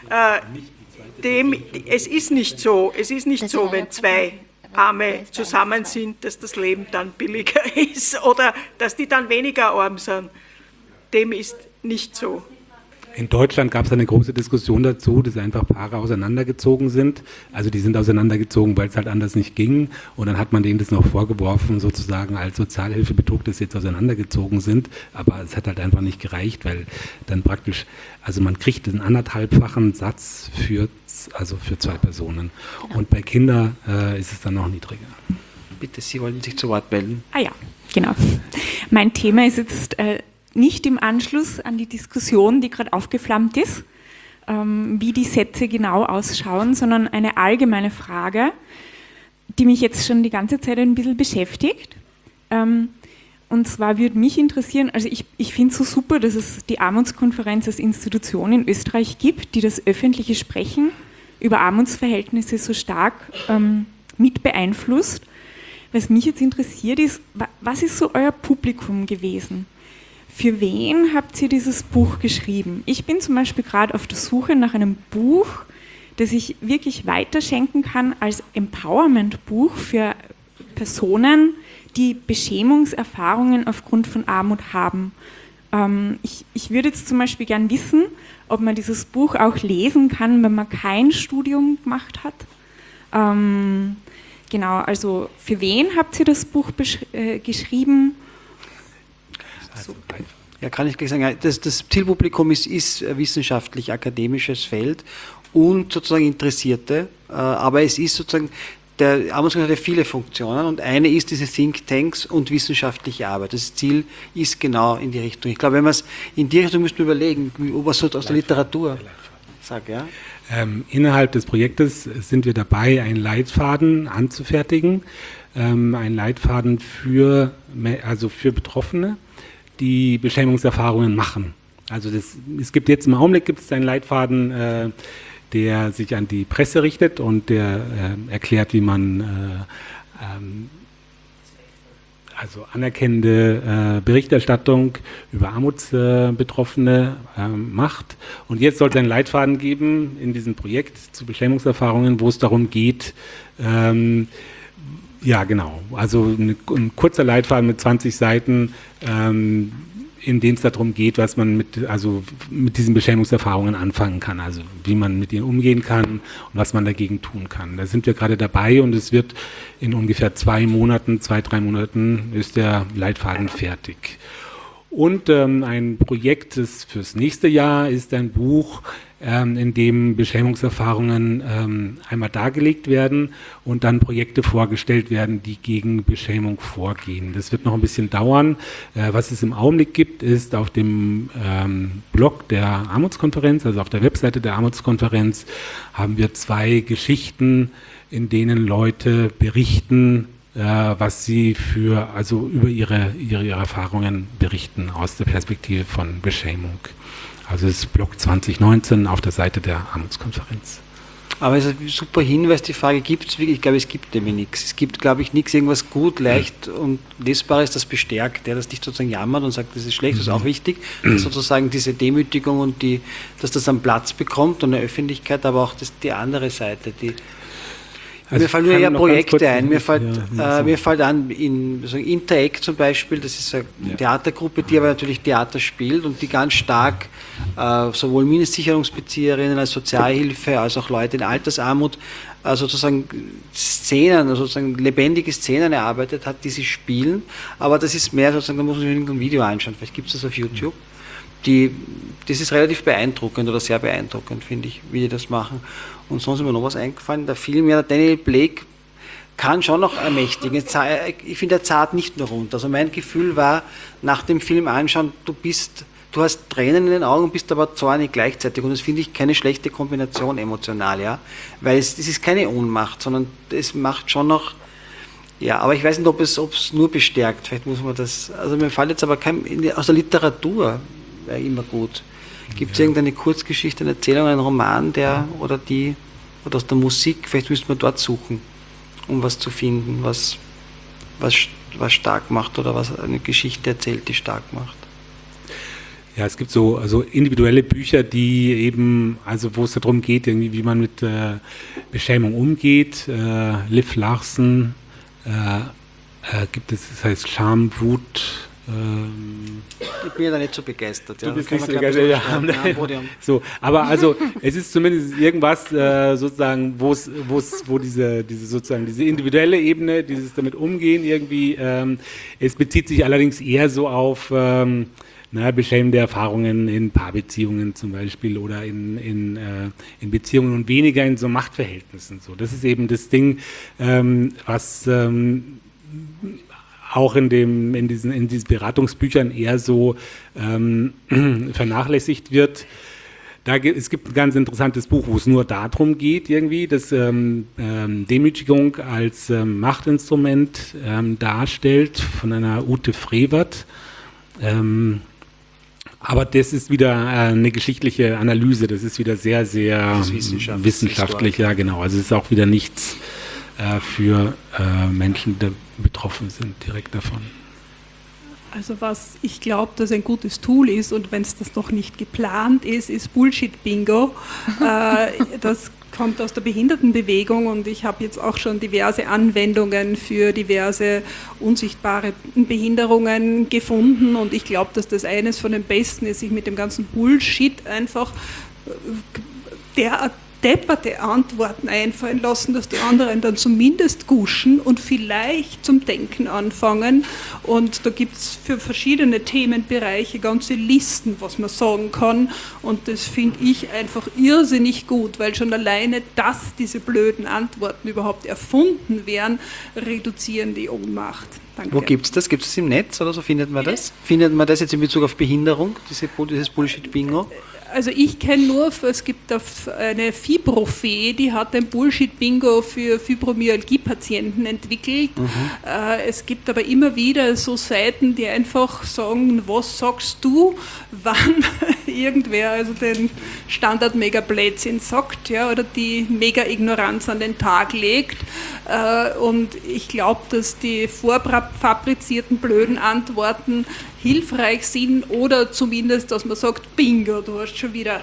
Es ist nicht so, wenn zwei Arme zusammen sind, dass das Leben dann billiger ist oder dass die dann weniger arm sind. Dem ist nicht so. In Deutschland gab es eine große Diskussion dazu, dass einfach Paare auseinandergezogen sind. Also die sind auseinandergezogen, weil es halt anders nicht ging. Und dann hat man denen das noch vorgeworfen, sozusagen als Sozialhilfebetrug, dass sie jetzt auseinandergezogen sind. Aber es hat halt einfach nicht gereicht, weil dann praktisch, also man kriegt einen 1,5-fachen Satz für 2 Personen. Und bei Kindern ist es dann noch niedriger. Bitte, Sie wollten sich zu Wort melden. Ah ja, genau. Mein Thema ist jetzt nicht im Anschluss an die Diskussion, die gerade aufgeflammt ist, wie die Sätze genau ausschauen, sondern eine allgemeine Frage, die mich jetzt schon die ganze Zeit ein bisschen beschäftigt. Und zwar würde mich interessieren, also ich finde es so super, dass es die Armutskonferenz als Institution in Österreich gibt, die das öffentliche Sprechen über Armutsverhältnisse so stark mit beeinflusst. Was mich jetzt interessiert ist, was ist so euer Publikum gewesen? Für wen habt ihr dieses Buch geschrieben? Ich bin zum Beispiel gerade auf der Suche nach einem Buch, das ich wirklich weiterschenken kann als Empowerment-Buch für Personen, die Beschämungserfahrungen aufgrund von Armut haben. Ich würde jetzt zum Beispiel gern wissen, ob man dieses Buch auch lesen kann, wenn man kein Studium gemacht hat. Genau, also für wen habt ihr das Buch geschrieben? Ja, kann ich gleich sagen, das Zielpublikum ist wissenschaftlich-akademisches Feld und sozusagen Interessierte, aber es ist sozusagen, der Armutskonferenz hat viele Funktionen und eine ist diese Thinktanks und wissenschaftliche Arbeit. Das Ziel ist genau in die Richtung. Ich glaube, wenn man es in die Richtung müsste man überlegen, ob man so aus der Literatur sagt, ja. Innerhalb des Projektes sind wir dabei, einen Leitfaden anzufertigen, einen Leitfaden für Betroffene, die Beschämungserfahrungen machen. Also es gibt jetzt im Augenblick einen Leitfaden, der sich an die Presse richtet und der erklärt, wie man also anerkennende Berichterstattung über Armutsbetroffene macht. Und jetzt soll es einen Leitfaden geben in diesem Projekt zu Beschämungserfahrungen, wo es darum geht, ja, genau. Also ein kurzer Leitfaden mit 20 Seiten, in dem es darum geht, was man mit diesen Beschämungserfahrungen anfangen kann. Also wie man mit ihnen umgehen kann und was man dagegen tun kann. Da sind wir gerade dabei und es wird in ungefähr 2, 3 Monaten ist der Leitfaden fertig. Und ein Projekt fürs nächste Jahr ist ein Buch, in dem Beschämungserfahrungen einmal dargelegt werden und dann Projekte vorgestellt werden, die gegen Beschämung vorgehen. Das wird noch ein bisschen dauern. Was es im Augenblick gibt, ist auf dem Blog der Armutskonferenz, also auf der Webseite der Armutskonferenz, haben wir 2 Geschichten, in denen Leute berichten, was sie über ihre Erfahrungen berichten aus der Perspektive von Beschämung. Also das ist Blog 2019 auf der Seite der Armutskonferenz. Aber es ist ein super Hinweis, die Frage gibt es wirklich, ich glaube, es gibt nämlich nichts. Es gibt, glaube ich, nichts, irgendwas gut, leicht und Lesbares, das bestärkt, der das nicht sozusagen jammert und sagt, das ist schlecht, das ist auch wichtig, dass sozusagen diese Demütigung und dass das einen Platz bekommt und eine Öffentlichkeit, aber auch die andere Seite, Also mir fallen nur eher Projekte ein. Mir fällt an, in Interact zum Beispiel, das ist eine Theatergruppe, die aber natürlich Theater spielt und die ganz stark sowohl Mindestsicherungsbezieherinnen als Sozialhilfe, als auch Leute in Altersarmut sozusagen Szenen, sozusagen lebendige Szenen erarbeitet hat, die sie spielen. Aber das ist mehr sozusagen, da muss man sich ein Video anschauen, vielleicht gibt es das auf YouTube. Das ist relativ beeindruckend oder sehr beeindruckend, finde ich, wie die das machen. Und sonst ist mir noch was eingefallen, der Film, ja, Daniel Blake kann schon noch ermächtigen. Ich finde, er zahlt nicht nur runter. Also mein Gefühl war, nach dem Film anschauen, du hast Tränen in den Augen und bist aber zornig gleichzeitig. Und das finde ich keine schlechte Kombination emotional, ja. Weil es ist keine Ohnmacht, sondern es macht schon noch, ja, aber ich weiß nicht, ob es nur bestärkt. Vielleicht muss man das, also mir fällt jetzt aber aus der Literatur wäre immer gut. Gibt es irgendeine Kurzgeschichte, eine Erzählung, einen Roman, oder aus der Musik, vielleicht müsste man dort suchen, um was zu finden, was stark macht oder was eine Geschichte erzählt, die stark macht. Ja, es gibt so individuelle Bücher, die eben, also wo es darum geht, irgendwie, wie man mit Beschämung umgeht. Liv Larsen gibt es, das heißt Scham, Wut. Ich bin ja da nicht so begeistert. Du bist nicht so begeistert, so, aber also es ist zumindest irgendwas sozusagen, wo diese individuelle Ebene, dieses damit umgehen irgendwie, es bezieht sich allerdings eher so auf beschämende Erfahrungen in Paarbeziehungen zum Beispiel oder in Beziehungen und weniger in so Machtverhältnissen. So, das ist eben das Ding, was auch in diesen Beratungsbüchern eher so vernachlässigt wird. Es gibt ein ganz interessantes Buch, wo es nur darum geht, irgendwie, dass Demütigung als Machtinstrument darstellt, von einer Ute Frevert. Aber das ist wieder eine geschichtliche Analyse, das ist wieder sehr, sehr wissenschaftlich, ja genau. Also es ist auch wieder nichts für Menschen, die betroffen sind direkt davon. Also was ich glaube, dass ein gutes Tool ist und wenn es das noch nicht geplant ist Bullshit-Bingo. Das kommt aus der Behindertenbewegung und ich habe jetzt auch schon diverse Anwendungen für diverse unsichtbare Behinderungen gefunden und ich glaube, dass das eines von den besten ist, sich mit dem ganzen Bullshit einfach derart depperte Antworten einfallen lassen, dass die anderen dann zumindest guschen und vielleicht zum Denken anfangen. Und da gibt es für verschiedene Themenbereiche ganze Listen, was man sagen kann. Und das finde ich einfach irrsinnig gut, weil schon alleine, dass diese blöden Antworten überhaupt erfunden werden, reduzieren die Ohnmacht. Danke. Wo gibt es das? Gibt es im Netz oder so? Findet man das? Findet man das jetzt in Bezug auf Behinderung, dieses Bullshit-Bingo? Also ich kenne nur, es gibt eine Fibrofee, die hat ein Bullshit-Bingo für Fibromyalgie-Patienten entwickelt. Es gibt aber immer wieder so Seiten, die einfach sagen, was sagst du, wann irgendwer also den Standard-Mega-Blödsinn sagt, ja, oder die Mega-Ignoranz an den Tag legt. Und ich glaube, dass die vorfabrizierten blöden Antworten hilfreich sind oder zumindest, dass man sagt, Bingo, du hast schon wieder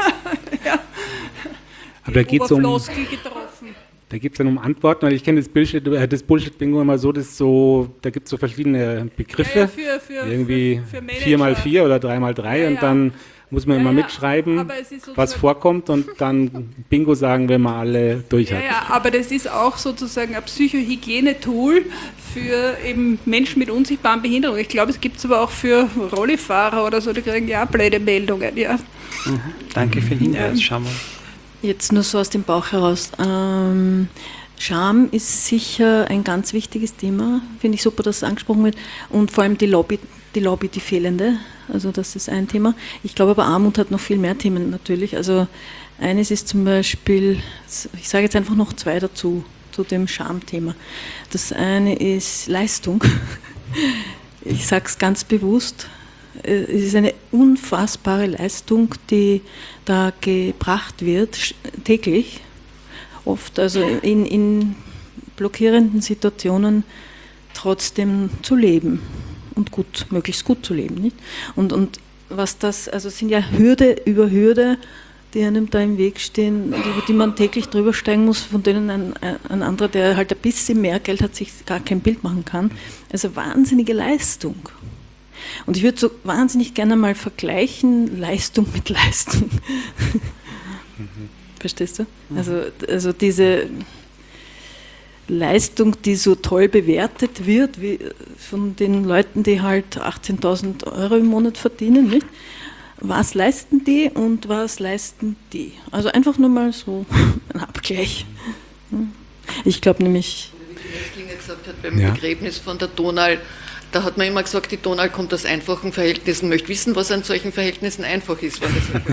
aber da geht es da geht es dann um Antworten, weil ich kenne das Bullshit-Bingo immer so, da gibt es so verschiedene Begriffe, irgendwie 4x4 oder 3x3 und dann muss man immer mitschreiben, was vorkommt und dann Bingo sagen, wenn man alle durch hat. Ja, aber das ist auch sozusagen ein Psychohygiene-Tool für eben Menschen mit unsichtbaren Behinderungen. Ich glaube, es gibt es aber auch für Rollifahrer oder so, die kriegen ja auch blöde Meldungen. Ja. Danke für den Hinweis, schau mal. Jetzt nur so aus dem Bauch heraus. Scham ist sicher ein ganz wichtiges Thema, finde ich super, dass es angesprochen wird und vor allem die Lobby, die fehlende, also das ist ein Thema. Ich glaube aber Armut hat noch viel mehr Themen natürlich, also eines ist zum Beispiel, ich sage jetzt einfach noch zwei dazu, zu dem Schamthema. Das eine ist Leistung, ich sage es ganz bewusst, es ist eine unfassbare Leistung, die da gebracht wird, täglich, oft, also in blockierenden Situationen trotzdem zu leben und möglichst gut zu leben. Nicht? Und was das, also es sind ja Hürde über Hürde die einem da im Weg stehen, über die man täglich drüber steigen muss, von denen ein anderer, der halt ein bisschen mehr Geld hat, sich gar kein Bild machen kann. Also wahnsinnige Leistung. Und ich würde so wahnsinnig gerne mal vergleichen, Leistung mit Leistung. Verstehst du? Also diese Leistung, die so toll bewertet wird, wie von den Leuten, die halt 18.000 € im Monat verdienen, nicht? Was leisten die und was leisten die? Also einfach nur mal so ein Abgleich. Ich glaube nämlich... Wie die Häftlinge gesagt hat, beim Begräbnis von der Donal, da hat man immer gesagt, die Donal kommt aus einfachen Verhältnissen, möchte wissen, was an solchen Verhältnissen einfach ist.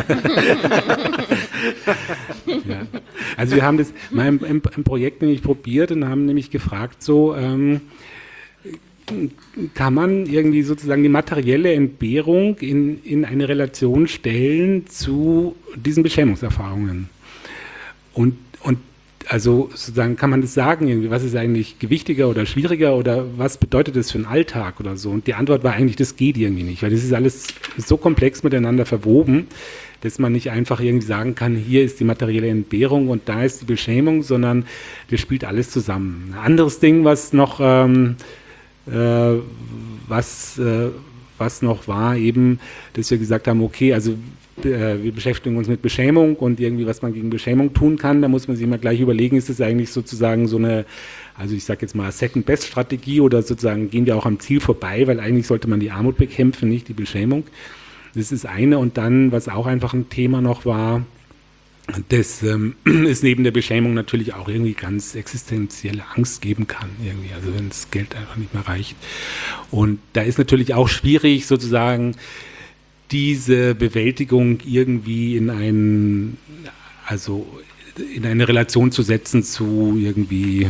Ja. Also wir haben das mal im Projekt nämlich probiert und haben nämlich gefragt, so kann man irgendwie sozusagen die materielle Entbehrung in eine Relation stellen zu diesen Beschämungserfahrungen. Und also sozusagen kann man das sagen, irgendwie, was ist eigentlich gewichtiger oder schwieriger oder was bedeutet das für einen Alltag oder so? Und die Antwort war eigentlich, das geht irgendwie nicht, weil das ist alles so komplex miteinander verwoben, dass man nicht einfach irgendwie sagen kann, hier ist die materielle Entbehrung und da ist die Beschämung, sondern das spielt alles zusammen. Ein anderes Ding, was noch noch war, eben, dass wir gesagt haben, okay, also wir beschäftigen uns mit Beschämung und irgendwie, was man gegen Beschämung tun kann, da muss man sich mal gleich überlegen, ist das eigentlich sozusagen so eine, also ich sage jetzt mal Second-Best-Strategie oder sozusagen gehen wir auch am Ziel vorbei, weil eigentlich sollte man die Armut bekämpfen, nicht die Beschämung. Das ist eine. Und dann, was auch einfach ein Thema noch war, dass es neben der Beschämung natürlich auch irgendwie ganz existenzielle Angst geben kann, irgendwie, also wenn das Geld einfach nicht mehr reicht. Und da ist natürlich auch schwierig, sozusagen diese Bewältigung irgendwie in eine Relation zu setzen zu irgendwie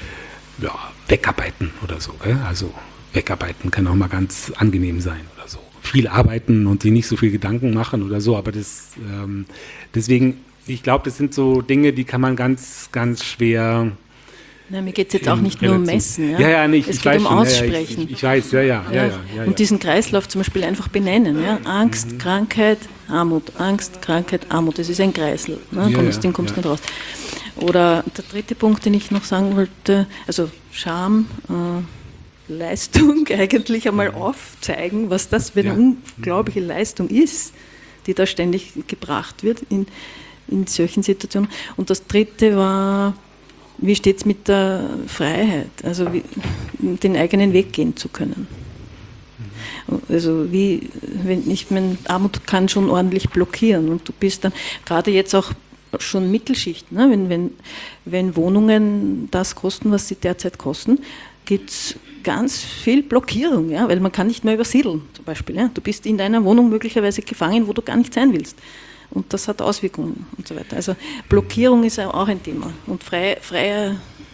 wegarbeiten oder so. Also wegarbeiten kann auch mal ganz angenehm sein oder so. Viel arbeiten und sich nicht so viel Gedanken machen oder so, aber das deswegen, ich glaube, das sind so Dinge, die kann man ganz, ganz schwer... Na, mir geht es jetzt auch nicht nur um Messen. Nicht. Es geht um Aussprechen. Ich weiß, ja. Und diesen Kreislauf zum Beispiel einfach benennen. Ja? Angst, Krankheit, Armut. Angst, Krankheit, Armut. Das ist ein Kreisel. Ne? Den kommst du nicht raus. Oder der dritte Punkt, den ich noch sagen wollte, also Scham, Leistung eigentlich einmal aufzeigen, was das für eine unglaubliche Leistung ist, die da ständig gebracht wird in solchen Situationen. Und das dritte war, wie steht es mit der Freiheit, also den eigenen Weg gehen zu können. Also Armut kann schon ordentlich blockieren und du bist dann, gerade jetzt auch schon Mittelschicht, ne? Wenn Wohnungen das kosten, was sie derzeit kosten, gibt es ganz viel Blockierung, ja? Weil man kann nicht mehr übersiedeln zum Beispiel. Ja? Du bist in deiner Wohnung möglicherweise gefangen, wo du gar nicht sein willst. Und das hat Auswirkungen und so weiter. Also Blockierung ist auch ein Thema. Und freie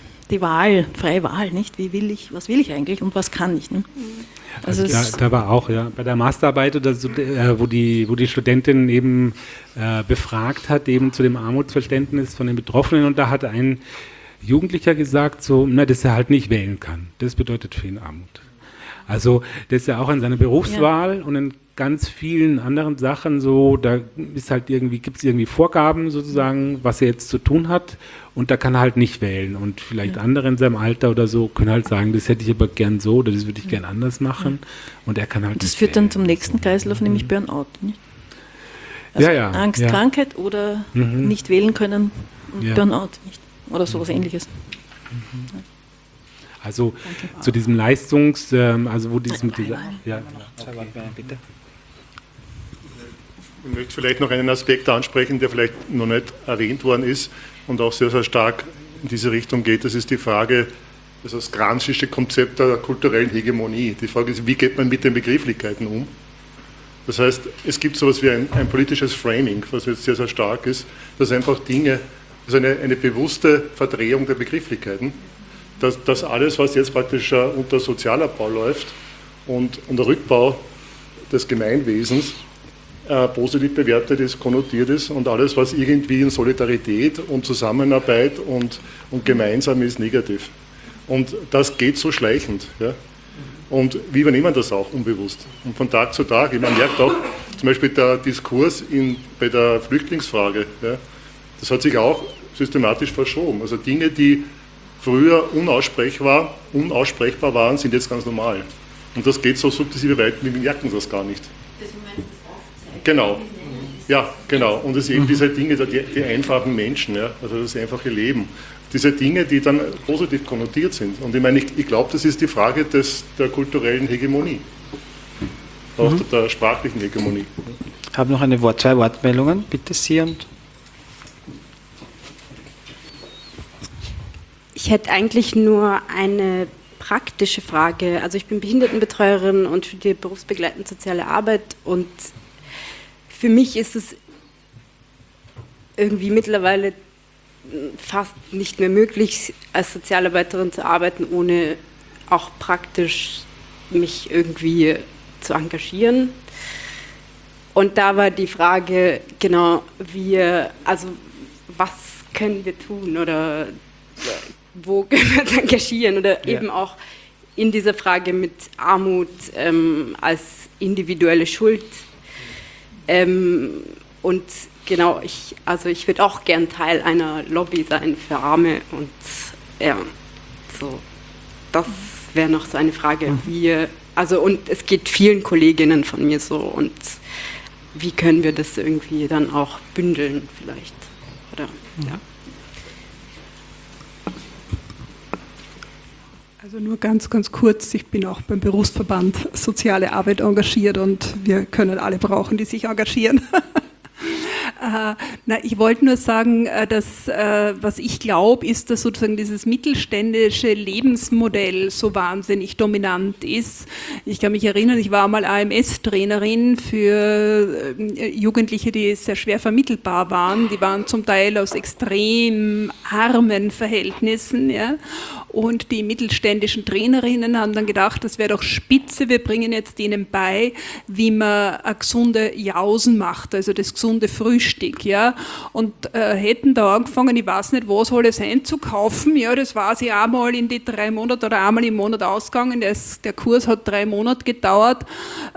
Wahl, nicht? Was will ich eigentlich und was kann ich? Ne? Also da war auch, bei der Masterarbeit oder so, wo die Studentin eben befragt hat, eben zu dem Armutsverständnis von den Betroffenen, und da hat ein Jugendlicher gesagt, dass er halt nicht wählen kann. Das bedeutet für ihn Armut. Also das ist ja auch an seiner Berufswahl und in ganz vielen anderen Sachen so, da ist halt gibt es irgendwie Vorgaben sozusagen, was er jetzt zu tun hat, und da kann er halt nicht wählen, und vielleicht andere in seinem Alter oder so können halt sagen, das hätte ich aber gern so oder das würde ich gern anders machen, und er kann halt das nicht führt wählen. Dann zum nächsten Kreislauf, nämlich Burnout. Nicht? Also Angst, Krankheit oder nicht wählen können und Burnout, nicht? Oder sowas Ähnliches. Also zu diesem also wo dieses mit dieser... Bitte. Ich möchte vielleicht noch einen Aspekt ansprechen, der vielleicht noch nicht erwähnt worden ist und auch sehr, sehr stark in diese Richtung geht. Das ist die Frage, das gramscische Konzept der kulturellen Hegemonie. Die Frage ist, wie geht man mit den Begrifflichkeiten um? Das heißt, es gibt so etwas wie ein politisches Framing, was jetzt sehr, sehr stark ist, dass einfach Dinge, also eine bewusste Verdrehung der Begrifflichkeiten, dass alles, was jetzt praktisch unter Sozialabbau läuft und der Rückbau des Gemeinwesens, positiv bewertet ist, konnotiert ist, und alles, was irgendwie in Solidarität und Zusammenarbeit und gemeinsam ist, negativ. Und das geht so schleichend. Ja? Und wir übernehmen das auch unbewusst. Und von Tag zu Tag, man merkt auch, zum Beispiel der Diskurs bei der Flüchtlingsfrage, ja, das hat sich auch systematisch verschoben. Also Dinge, die früher unaussprechbar waren, sind jetzt ganz normal. Und das geht so sukzessive weiter, wir merken das gar nicht. Genau. Ja, genau. Und es sind eben diese Dinge, die einfachen Menschen, ja, also das einfache Leben. Diese Dinge, die dann positiv konnotiert sind. Und ich meine, ich glaube, das ist die Frage der kulturellen Hegemonie. Auch der sprachlichen Hegemonie. Ich habe noch zwei Wortmeldungen. Bitte Sie und... Ich hätte eigentlich nur eine praktische Frage. Also ich bin Behindertenbetreuerin und studiere berufsbegleitend soziale Arbeit und für mich ist es irgendwie mittlerweile fast nicht mehr möglich, als Sozialarbeiterin zu arbeiten, ohne auch praktisch mich irgendwie zu engagieren. Und da war die Frage, genau, was können wir tun oder wo können wir uns engagieren oder eben auch in dieser Frage mit Armut als individuelle Schuld. Und genau, ich würde auch gern Teil einer Lobby sein für Arme und das wäre noch so eine Frage, und es geht vielen Kolleginnen von mir so und wie können wir das irgendwie dann auch bündeln vielleicht, oder, ja. Also nur ganz, ganz kurz, ich bin auch beim Berufsverband Soziale Arbeit engagiert und wir können alle brauchen, die sich engagieren. Ich wollte nur sagen, dass was ich glaube, ist, dass sozusagen dieses mittelständische Lebensmodell so wahnsinnig dominant ist. Ich kann mich erinnern, ich war mal AMS-Trainerin für Jugendliche, die sehr schwer vermittelbar waren. Die waren zum Teil aus extrem armen Verhältnissen, ja. Und die mittelständischen Trainerinnen haben dann gedacht, das wäre doch spitze, wir bringen jetzt denen bei, wie man eine gesunde Jausen macht, also das gesunde Frühstück, ja. Und hätten da angefangen, ich weiß nicht, was alles einzukaufen, ja, das war sie einmal in die 3 Monate oder einmal im Monat ausgegangen, der Kurs hat 3 Monate gedauert.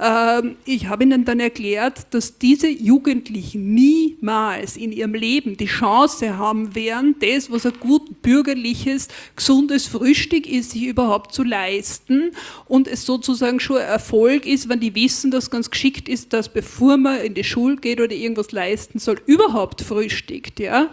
Ich habe ihnen dann erklärt, dass diese Jugendlichen niemals in ihrem Leben die Chance haben werden, das, was ein gut bürgerliches, gesundes Frühstück ist, sich überhaupt zu leisten und es sozusagen schon ein Erfolg ist, wenn die wissen, dass ganz geschickt ist, dass bevor man in die Schule geht oder irgendwas leisten soll, überhaupt frühstückt, ja.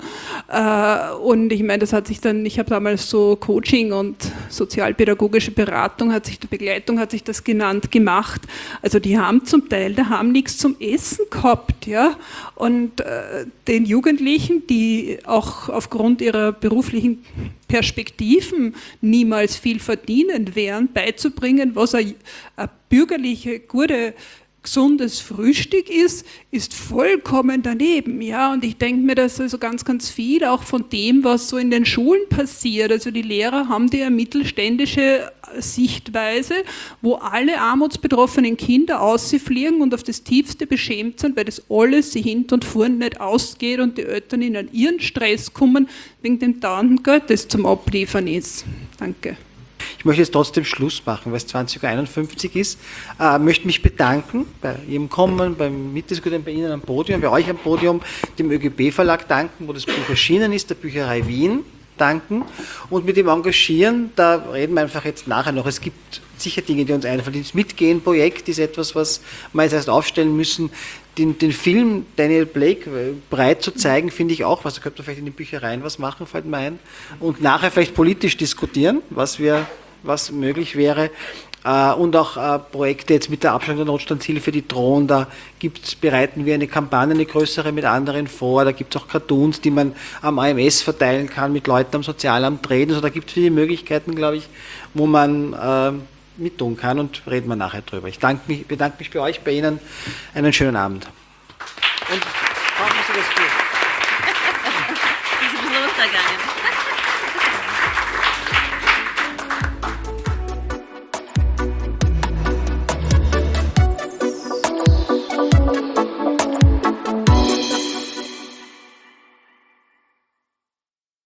Und ich meine, das hat sich dann, ich habe damals so Coaching und sozialpädagogische Begleitung hat sich das genannt, gemacht. Also die haben zum Teil daheim nichts zum Essen gehabt, ja. Und den Jugendlichen, die auch aufgrund ihrer beruflichen Perspektiven niemals viel verdienen wären, beizubringen, was ein bürgerliche, gute, gesundes Frühstück ist vollkommen daneben, ja, und ich denke mir, dass also ganz, ganz viel auch von dem, was so in den Schulen passiert, also die Lehrer haben die eine mittelständische Sichtweise, wo alle armutsbetroffenen Kinder ausfliegen und auf das Tiefste beschämt sind, weil das alles sie hinten und vorn nicht ausgeht und die Eltern in einen ihren Stress kommen, wegen dem dauernden Geld, das zum Abliefern ist. Danke. Ich möchte jetzt trotzdem Schluss machen, weil es 20.51 Uhr ist. Möchte mich bedanken bei Ihrem Kommen, beim Mitdiskutieren, bei Ihnen am Podium, bei euch am Podium, dem ÖGB-Verlag danken, wo das Buch erschienen ist, der Bücherei Wien danken und mit dem Engagieren, da reden wir einfach jetzt nachher noch. Es gibt sicher Dinge, die uns einfallen. Das Mitgehen-Projekt ist etwas, was wir jetzt erst aufstellen müssen. Den Film Daniel Blake breit zu zeigen, finde ich auch, da könnte man vielleicht in den Büchereien was machen, fällt mir ein. Und nachher vielleicht politisch diskutieren, was möglich wäre. Und auch Projekte jetzt mit der Abschaffung der Notstandshilfe, die drohen, da bereiten wir eine Kampagne, eine größere mit anderen vor, da gibt es auch Cartoons, die man am AMS verteilen kann, mit Leuten am Sozialamt reden, also da gibt es viele Möglichkeiten, glaube ich, wo man mittun kann und reden wir nachher drüber. Ich bedanke mich bei euch, bei Ihnen, einen schönen Abend.